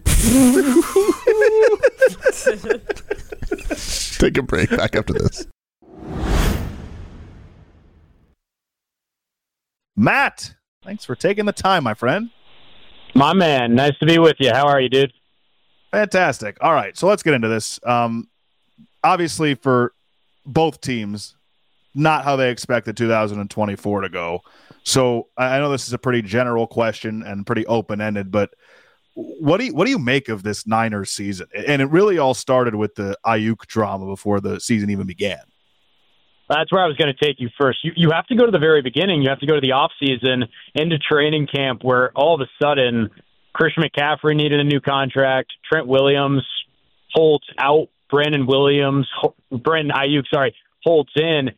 Take a break. Back after this. Matt, thanks for taking the time, my friend. My man, nice to be with you. How are you, dude? Fantastic. All right, so let's get into this. Obviously, for both teams, not how they expected 2024 to go. So I know this is a pretty general question and pretty open-ended, but what do you make of this Niners season? And it really all started with the Ayuk drama before the season even began. That's where I was going to take you first. You have to go to the very beginning. You have to go to the offseason, into training camp, where all of a sudden Christian McCaffrey needed a new contract. Trent Williams holds out. Brandon Ayuk, holds in.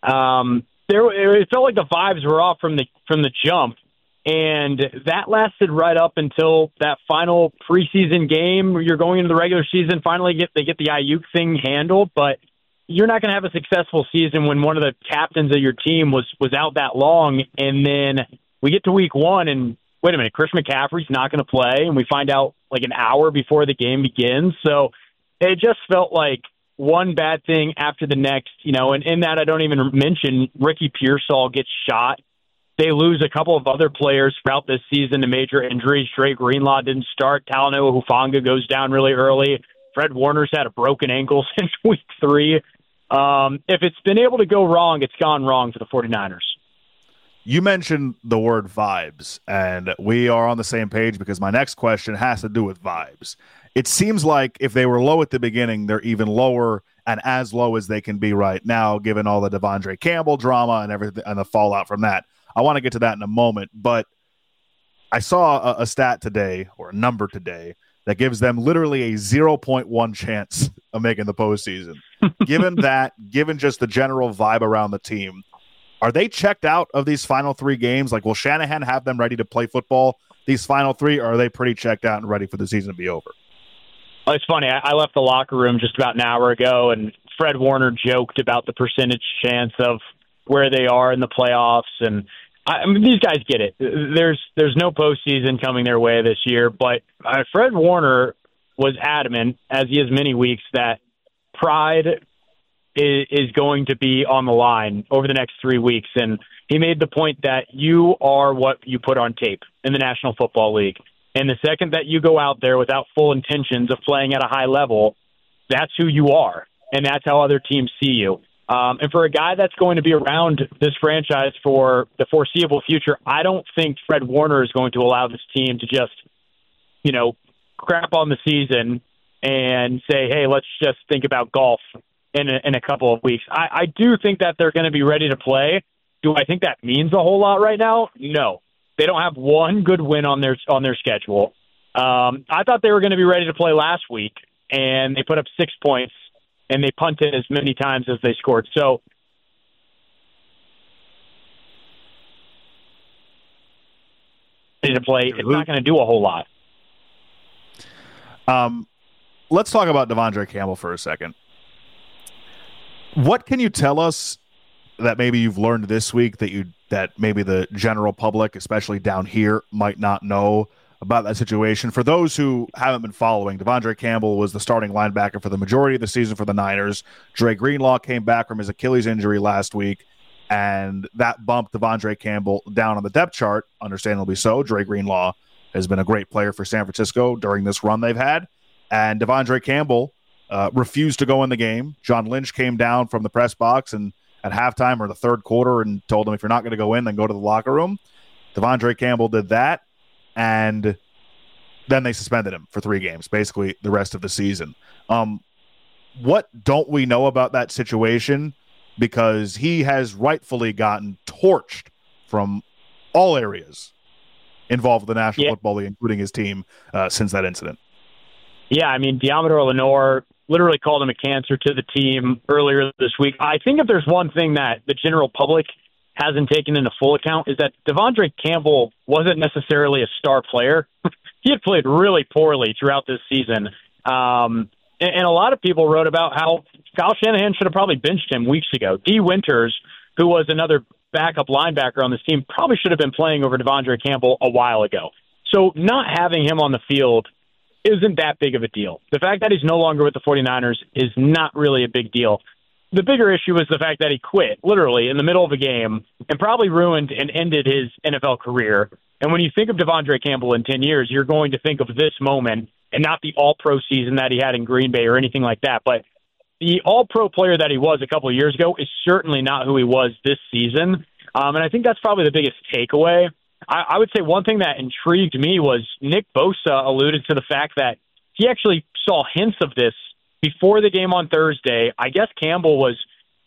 It felt like the vibes were off from the jump, and that lasted right up until that final preseason game. You're going into the regular season. Finally, they get the Ayuk thing handled, but you're not going to have a successful season when one of the captains of your team was out that long, and then we get to week 1, and wait a minute, Christian McCaffrey's not going to play, and we find out like an hour before the game begins. So it just felt like one bad thing after the next, and in that I don't even mention Ricky Pearsall gets shot. They lose a couple of other players throughout this season to major injuries. Dre Greenlaw didn't start. Talanoa Hufanga goes down really early. Fred Warner's had a broken ankle since week 3. If it's been able to go wrong, it's gone wrong for the 49ers. You mentioned the word vibes, and we are on the same page because my next question has to do with vibes. It seems like if they were low at the beginning, they're even lower and as low as they can be right now, given all the Devondre Campbell drama and everything and the fallout from that. I want to get to that in a moment, but I saw a stat today, or a number today, that gives them literally a 0.1 chance of making the postseason. Given just the general vibe around the team, are they checked out of these final 3 games? Like, will Shanahan have them ready to play football these final 3, or are they pretty checked out and ready for the season to be over? It's funny. I left the locker room just about an hour ago, and Fred Warner joked about the percentage chance of where they are in the playoffs. And I mean, these guys get it. There's no postseason coming their way this year, but Fred Warner was adamant, as he is many weeks, that pride is going to be on the line over the next 3 weeks. And he made the point that you are what you put on tape in the National Football League. And the second that you go out there without full intentions of playing at a high level, that's who you are, and that's how other teams see you. And for a guy that's going to be around this franchise for the foreseeable future, I don't think Fred Warner is going to allow this team to just, crap on the season and say, hey, let's just think about golf in a couple of weeks. I do think that they're going to be ready to play. Do I think that means a whole lot right now? No. They don't have one good win on their schedule. I thought they were going to be ready to play last week, and they put up 6 points, and they punted as many times as they scored. So to play, it's not going to do a whole lot. Let's talk about Devondre Campbell for a second. What can you tell us that maybe you've learned this week that maybe the general public, especially down here, might not know about that situation? For those who haven't been following, Devondre Campbell was the starting linebacker for the majority of the season for the Niners. Dre Greenlaw came back from his Achilles injury last week, and that bumped Devondre Campbell down on the depth chart, understandably so. Dre Greenlaw has been a great player for San Francisco during this run they've had, and Devondre Campbell refused to go in the game. John Lynch came down from the press box and at halftime or the third quarter and told him, if you're not going to go in, then go to the locker room. Devondre Campbell did that, and then they suspended him for 3 games, basically the rest of the season. What don't we know about that situation? Because he has rightfully gotten torched from all areas involved with the National Football League, including his team, since that incident. Yeah, I mean, Deommodore Lenoir literally called him a cancer to the team earlier this week. I think if there's one thing that the general public hasn't taken into full account is that Devondre Campbell wasn't necessarily a star player. He had played really poorly throughout this season. And a lot of people wrote about how Kyle Shanahan should have probably benched him weeks ago. Dee Winters, who was another backup linebacker on this team, probably should have been playing over Devondre Campbell a while ago. So not having him on the field isn't that big of a deal. The fact that he's no longer with the 49ers is not really a big deal. The bigger issue is the fact that he quit, literally, in the middle of a game and probably ruined and ended his NFL career. And when you think of Devondre Campbell in 10 years, you're going to think of this moment and not the all-pro season that he had in Green Bay or anything like that. But the all-pro player that he was a couple of years ago is certainly not who he was this season. And I think that's probably the biggest takeaway. I would say one thing that intrigued me was Nick Bosa alluded to the fact that he actually saw hints of this before the game on Thursday. I guess Campbell was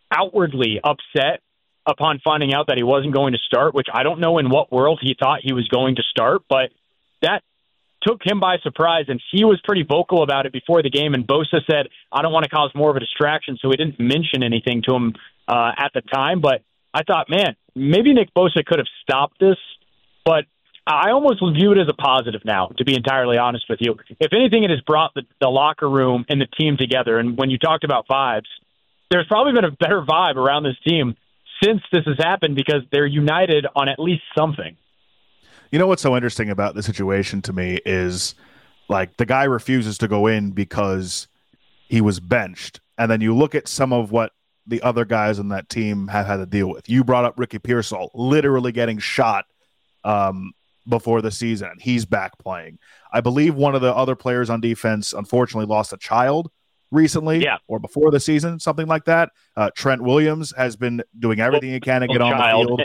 outwardly upset upon finding out that he wasn't going to start, which I don't know in what world he thought he was going to start, but that took him by surprise, and he was pretty vocal about it before the game, and Bosa said, I don't want to cause more of a distraction, so he didn't mention anything to him at the time, but I thought, man, maybe Nick Bosa could have stopped this, but I almost view it as a positive now, to be entirely honest with you. If anything, it has brought the locker room and the team together. And when you talked about vibes, there's probably been a better vibe around this team since this has happened because they're united on at least something. You know what's so interesting about the situation to me is, like, the guy refuses to go in because he was benched. And then you look at some of what the other guys on that team have had to deal with. You brought up Ricky Pearsall, literally getting shot before the season. He's back playing. I believe one of the other players on defense unfortunately lost a child recently or before the season, something like that. Trent Williams has been doing everything he can to get on the field.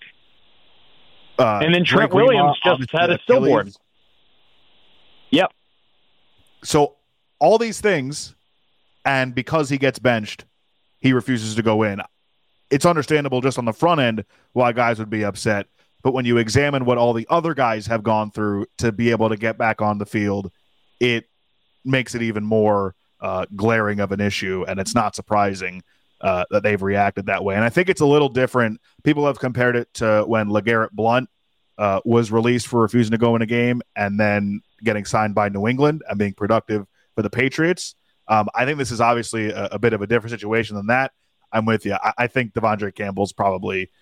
And then Trent Williams just had a stillborn. Yep. So all these things, and because he gets benched, he refuses to go in. It's understandable just on the front end why guys would be upset. But when you examine what all the other guys have gone through to be able to get back on the field, it makes it even more glaring of an issue. And it's not surprising that they've reacted that way. And I think it's a little different. People have compared it to when LeGarrette Blount was released for refusing to go in a game and then getting signed by New England and being productive for the Patriots. I think this is obviously a bit of a different situation than that. I'm with you. I think Devondre Campbell's probably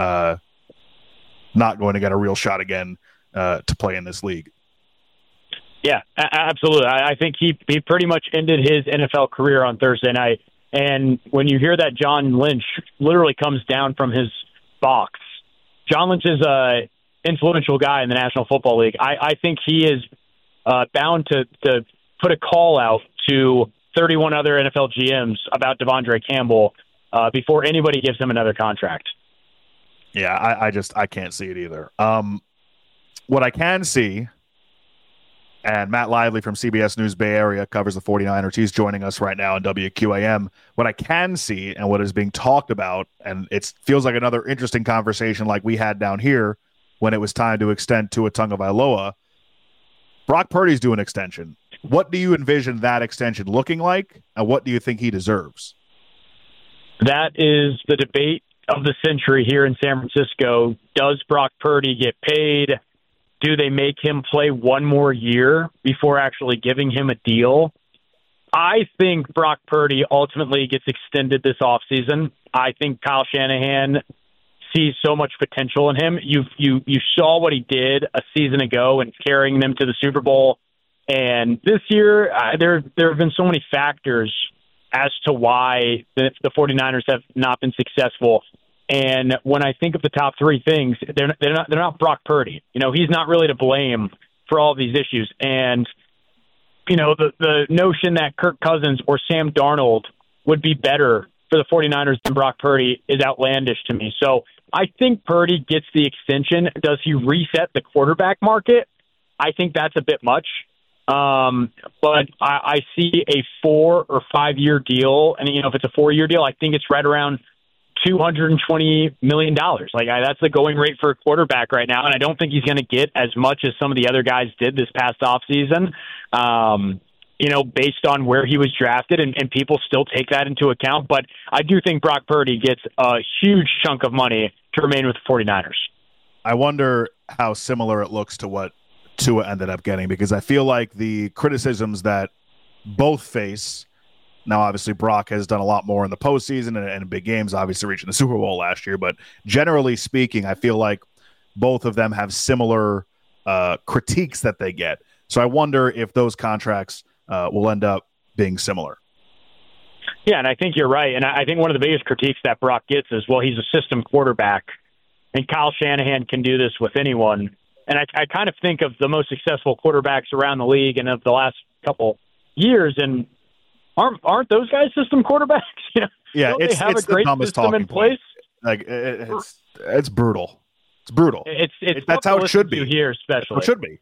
not going to get a real shot again to play in this league. Yeah, absolutely. I think he pretty much ended his NFL career on Thursday night. And when you hear that John Lynch literally comes down from his box, John Lynch is an influential guy in the National Football League. I think he is bound to put a call out to 31 other NFL GMs about Devondre Campbell before anybody gives him another contract. Yeah, I can't see it either. What I can see, and Matt Lively from CBS News Bay Area covers the 49ers. He's joining us right now on WQAM. What I can see and what is being talked about, and it feels like another interesting conversation like we had down here when it was time to extend Tua Tagovailoa, Brock Purdy's due an extension. What do you envision that extension looking like, and what do you think he deserves? That is the debate of the century here in San Francisco. Does Brock Purdy get paid? Do they make him play one more year before actually giving him a deal? I think Brock Purdy ultimately gets extended this offseason. I think Kyle Shanahan sees so much potential in him. You saw what he did a season ago and carrying them to the Super Bowl. And this year, there have been so many factors as to why the 49ers have not been successful. And when I think of the top three things, they're not Brock Purdy. You know, he's not really to blame for all of these issues. And, you know, the notion that Kirk Cousins or Sam Darnold would be better for the 49ers than Brock Purdy is outlandish to me. So I think Purdy gets the extension. Does he reset the quarterback market? I think that's a bit much. But I see a 4 or 5 year deal. And, you know, if it's a 4-year deal, I think it's right around $220 million. That's the going rate for a quarterback right now. And I don't think he's going to get as much as some of the other guys did this past offseason, you know, based on where he was drafted, and people still take that into account. But I do think Brock Purdy gets a huge chunk of money to remain with the 49ers. I wonder how similar it looks to what Tua ended up getting, because I feel like the criticisms that both face. Now, obviously, Brock has done a lot more in the postseason and in big games, obviously reaching the Super Bowl last year. But generally speaking, I feel like both of them have similar critiques that they get. So I wonder if those contracts will end up being similar. Yeah, and I think you're right. And I think one of the biggest critiques that Brock gets is, well, he's a system quarterback, and Kyle Shanahan can do this with anyone. And I kind of think of the most successful quarterbacks around the league and of the last couple years, and aren't those guys system quarterbacks? You know, yeah, don't they have a great system in place? Like it's brutal. It's brutal. It's that's how it should be here, especially. It should be.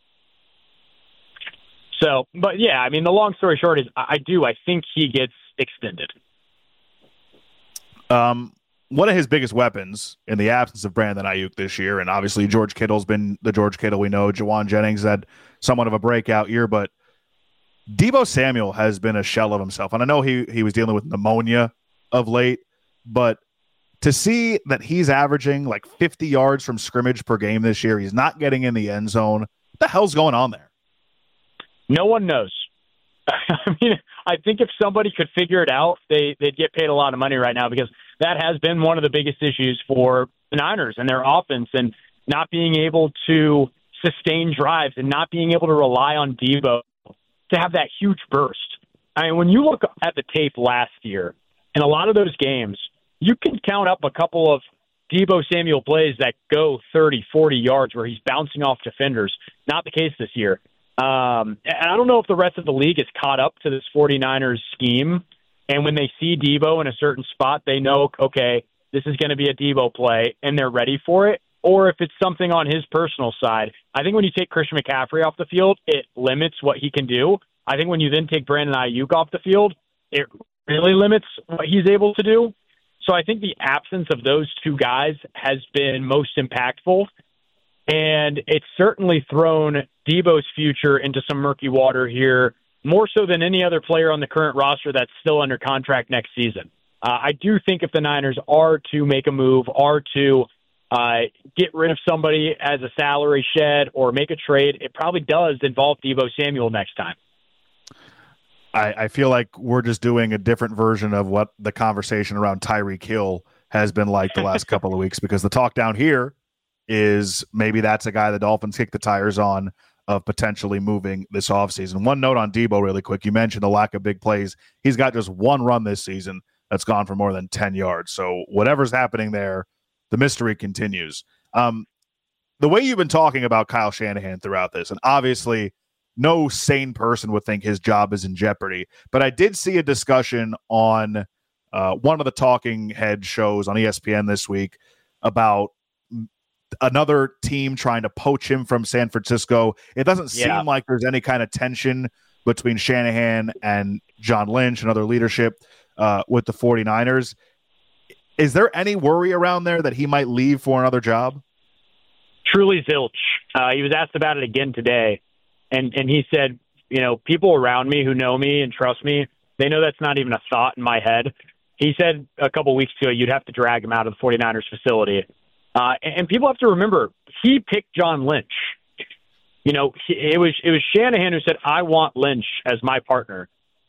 So, but yeah, I mean, the long story short is, I think he gets extended. One of his biggest weapons in the absence of Brandon Ayuk this year, and obviously George Kittle's been the George Kittle we know. Jawan Jennings had somewhat of a breakout year, but Deebo Samuel has been a shell of himself. And I know he was dealing with pneumonia of late, but to see that he's averaging like 50 yards from scrimmage per game this year, he's not getting in the end zone. What the hell's going on there? No one knows. I mean, I think if somebody could figure it out, they'd get paid a lot of money right now, because that has been one of the biggest issues for the Niners and their offense, and not being able to sustain drives and not being able to rely on Deebo to have that huge burst. I mean, when you look at the tape last year, in a lot of those games, you can count up a couple of Deebo Samuel plays that go 30, 40 yards where he's bouncing off defenders. Not the case this year. And I don't know if the rest of the league is caught up to this 49ers scheme. And when they see Deebo in a certain spot, they know, okay, this is going to be a Deebo play, and they're ready for it. Or if it's something on his personal side. I think when you take Christian McCaffrey off the field, it limits what he can do. I think when you then take Brandon Ayuk off the field, it really limits what he's able to do. So I think the absence of those two guys has been most impactful. And it's certainly thrown Deebo's future into some murky water here, more so than any other player on the current roster that's still under contract next season. I do think if the Niners are to make a move, are to get rid of somebody as a salary shed or make a trade, it probably does involve Deebo Samuel next time. I feel like we're just doing a different version of what the conversation around Tyreek Hill has been like the last couple of weeks, because the talk down here is maybe that's a guy the Dolphins kick the tires on of potentially moving this offseason. One note on Deebo really quick. You mentioned the lack of big plays. He's got just one run this season that's gone for more than 10 yards. So whatever's happening there, the mystery continues. The way you've been talking about Kyle Shanahan throughout this, and obviously no sane person would think his job is in jeopardy, but I did see a discussion on one of the talking head shows on ESPN this week about another team trying to poach him from San Francisco. It doesn't seem like there's any kind of tension between Shanahan and John Lynch and other leadership with the 49ers. Is there any worry around there that he might leave for another job? Truly zilch. He was asked about it again today, and he said, you know, people around me who know me and trust me, they know that's not even a thought in my head. He said a couple weeks ago you'd have to drag him out of the 49ers facility. And people have to remember, he picked John Lynch. You know, it was Shanahan who said, I want Lynch as my partner.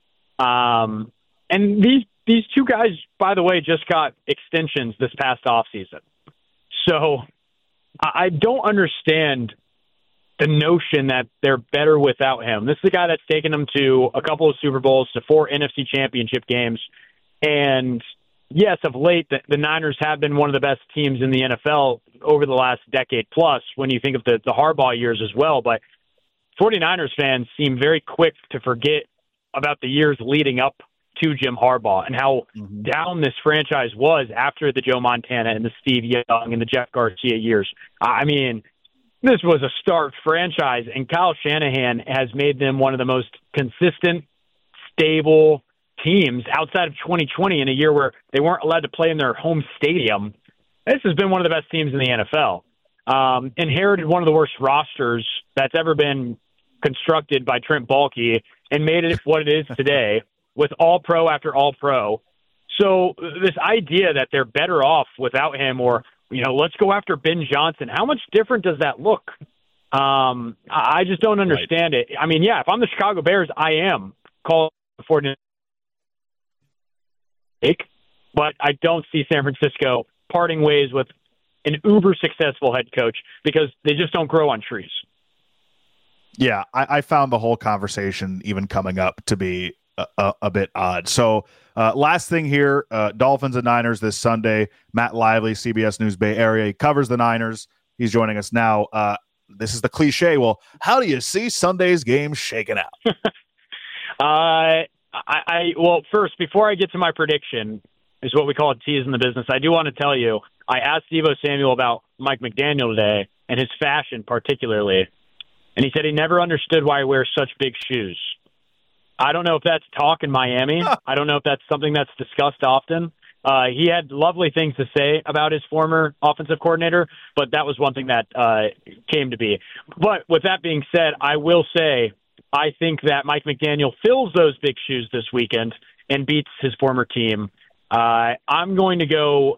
And these two guys, by the way, just got extensions this past offseason. So I don't understand the notion that they're better without him. This is a guy that's taken them to a couple of Super Bowls, to 4 NFC championship games. And yes, of late, the Niners have been one of the best teams in the NFL over the last decade plus, when you think of the Harbaugh years as well. But 49ers fans seem very quick to forget about the years leading up to Jim Harbaugh and how down this franchise was after the Joe Montana and the Steve Young and the Jeff Garcia years. I mean, this was a starved franchise, and Kyle Shanahan has made them one of the most consistent, stable teams outside of 2020, in a year where they weren't allowed to play in their home stadium. This has been one of the best teams in the NFL. Inherited one of the worst rosters that's ever been constructed by Trent Baalke, and made it what it is today with all-pro after all-pro. So this idea that they're better off without him, or, you know, let's go after Ben Johnson, how much different does that look? I just don't understand it. I mean, yeah, if I'm the Chicago Bears, I am calling for but I don't see San Francisco parting ways with an uber successful head coach, because they just don't grow on trees. Yeah, I found the whole conversation even coming up to be a bit odd. So last thing here, Dolphins and Niners this Sunday. Matt Lively, CBS News Bay Area. He covers the Niners. He's joining us now. This is the cliche. Well, how do you see Sunday's game shaking out? Well, first, before I get to my prediction, is what we call a tease in the business, I do want to tell you, I asked Deebo Samuel about Mike McDaniel today, and his fashion particularly, and he said he never understood why he wears such big shoes. I don't know if that's talk in Miami. I don't know if that's something that's discussed often, He had lovely things to say about his former offensive coordinator, but that was one thing that came to be. But with that being said, I will say I think that Mike McDaniel fills those big shoes this weekend and beats his former team. I'm going to go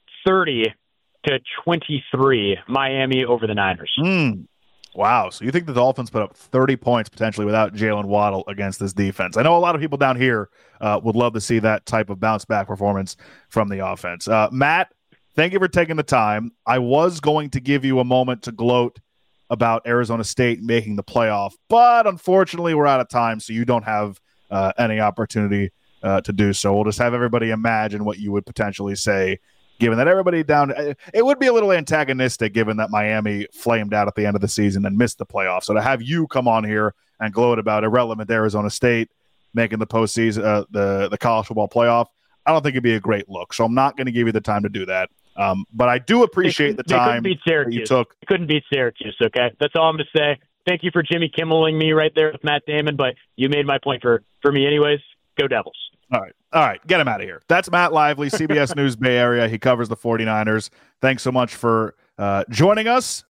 30-23 Miami over the Niners. Wow. So you think the Dolphins put up 30 points potentially without Jalen Waddle against this defense? I know a lot of people down here would love to see that type of bounce back performance from the offense. Matt, thank you for taking the time. I was going to give you a moment to gloat about Arizona State making the playoff, but unfortunately we're out of time, so you don't have any opportunity to do so. We'll just have everybody imagine what you would potentially say, given that everybody down – it would be a little antagonistic given that Miami flamed out at the end of the season and missed the playoffs. So to have you come on here and gloat about irrelevant Arizona State making the postseason, the college football playoff, I don't think it'd be a great look. So I'm not going to give you the time to do that. But I do appreciate the time that you took. Couldn't beat Syracuse, okay? That's all I'm going to say. Thank you for Jimmy Kimmeling me right there with Matt Damon, but you made my point for me anyways. Go Devils. All right. Get him out of here. That's Matt Lively, CBS News Bay Area. He covers the 49ers. Thanks so much for joining us.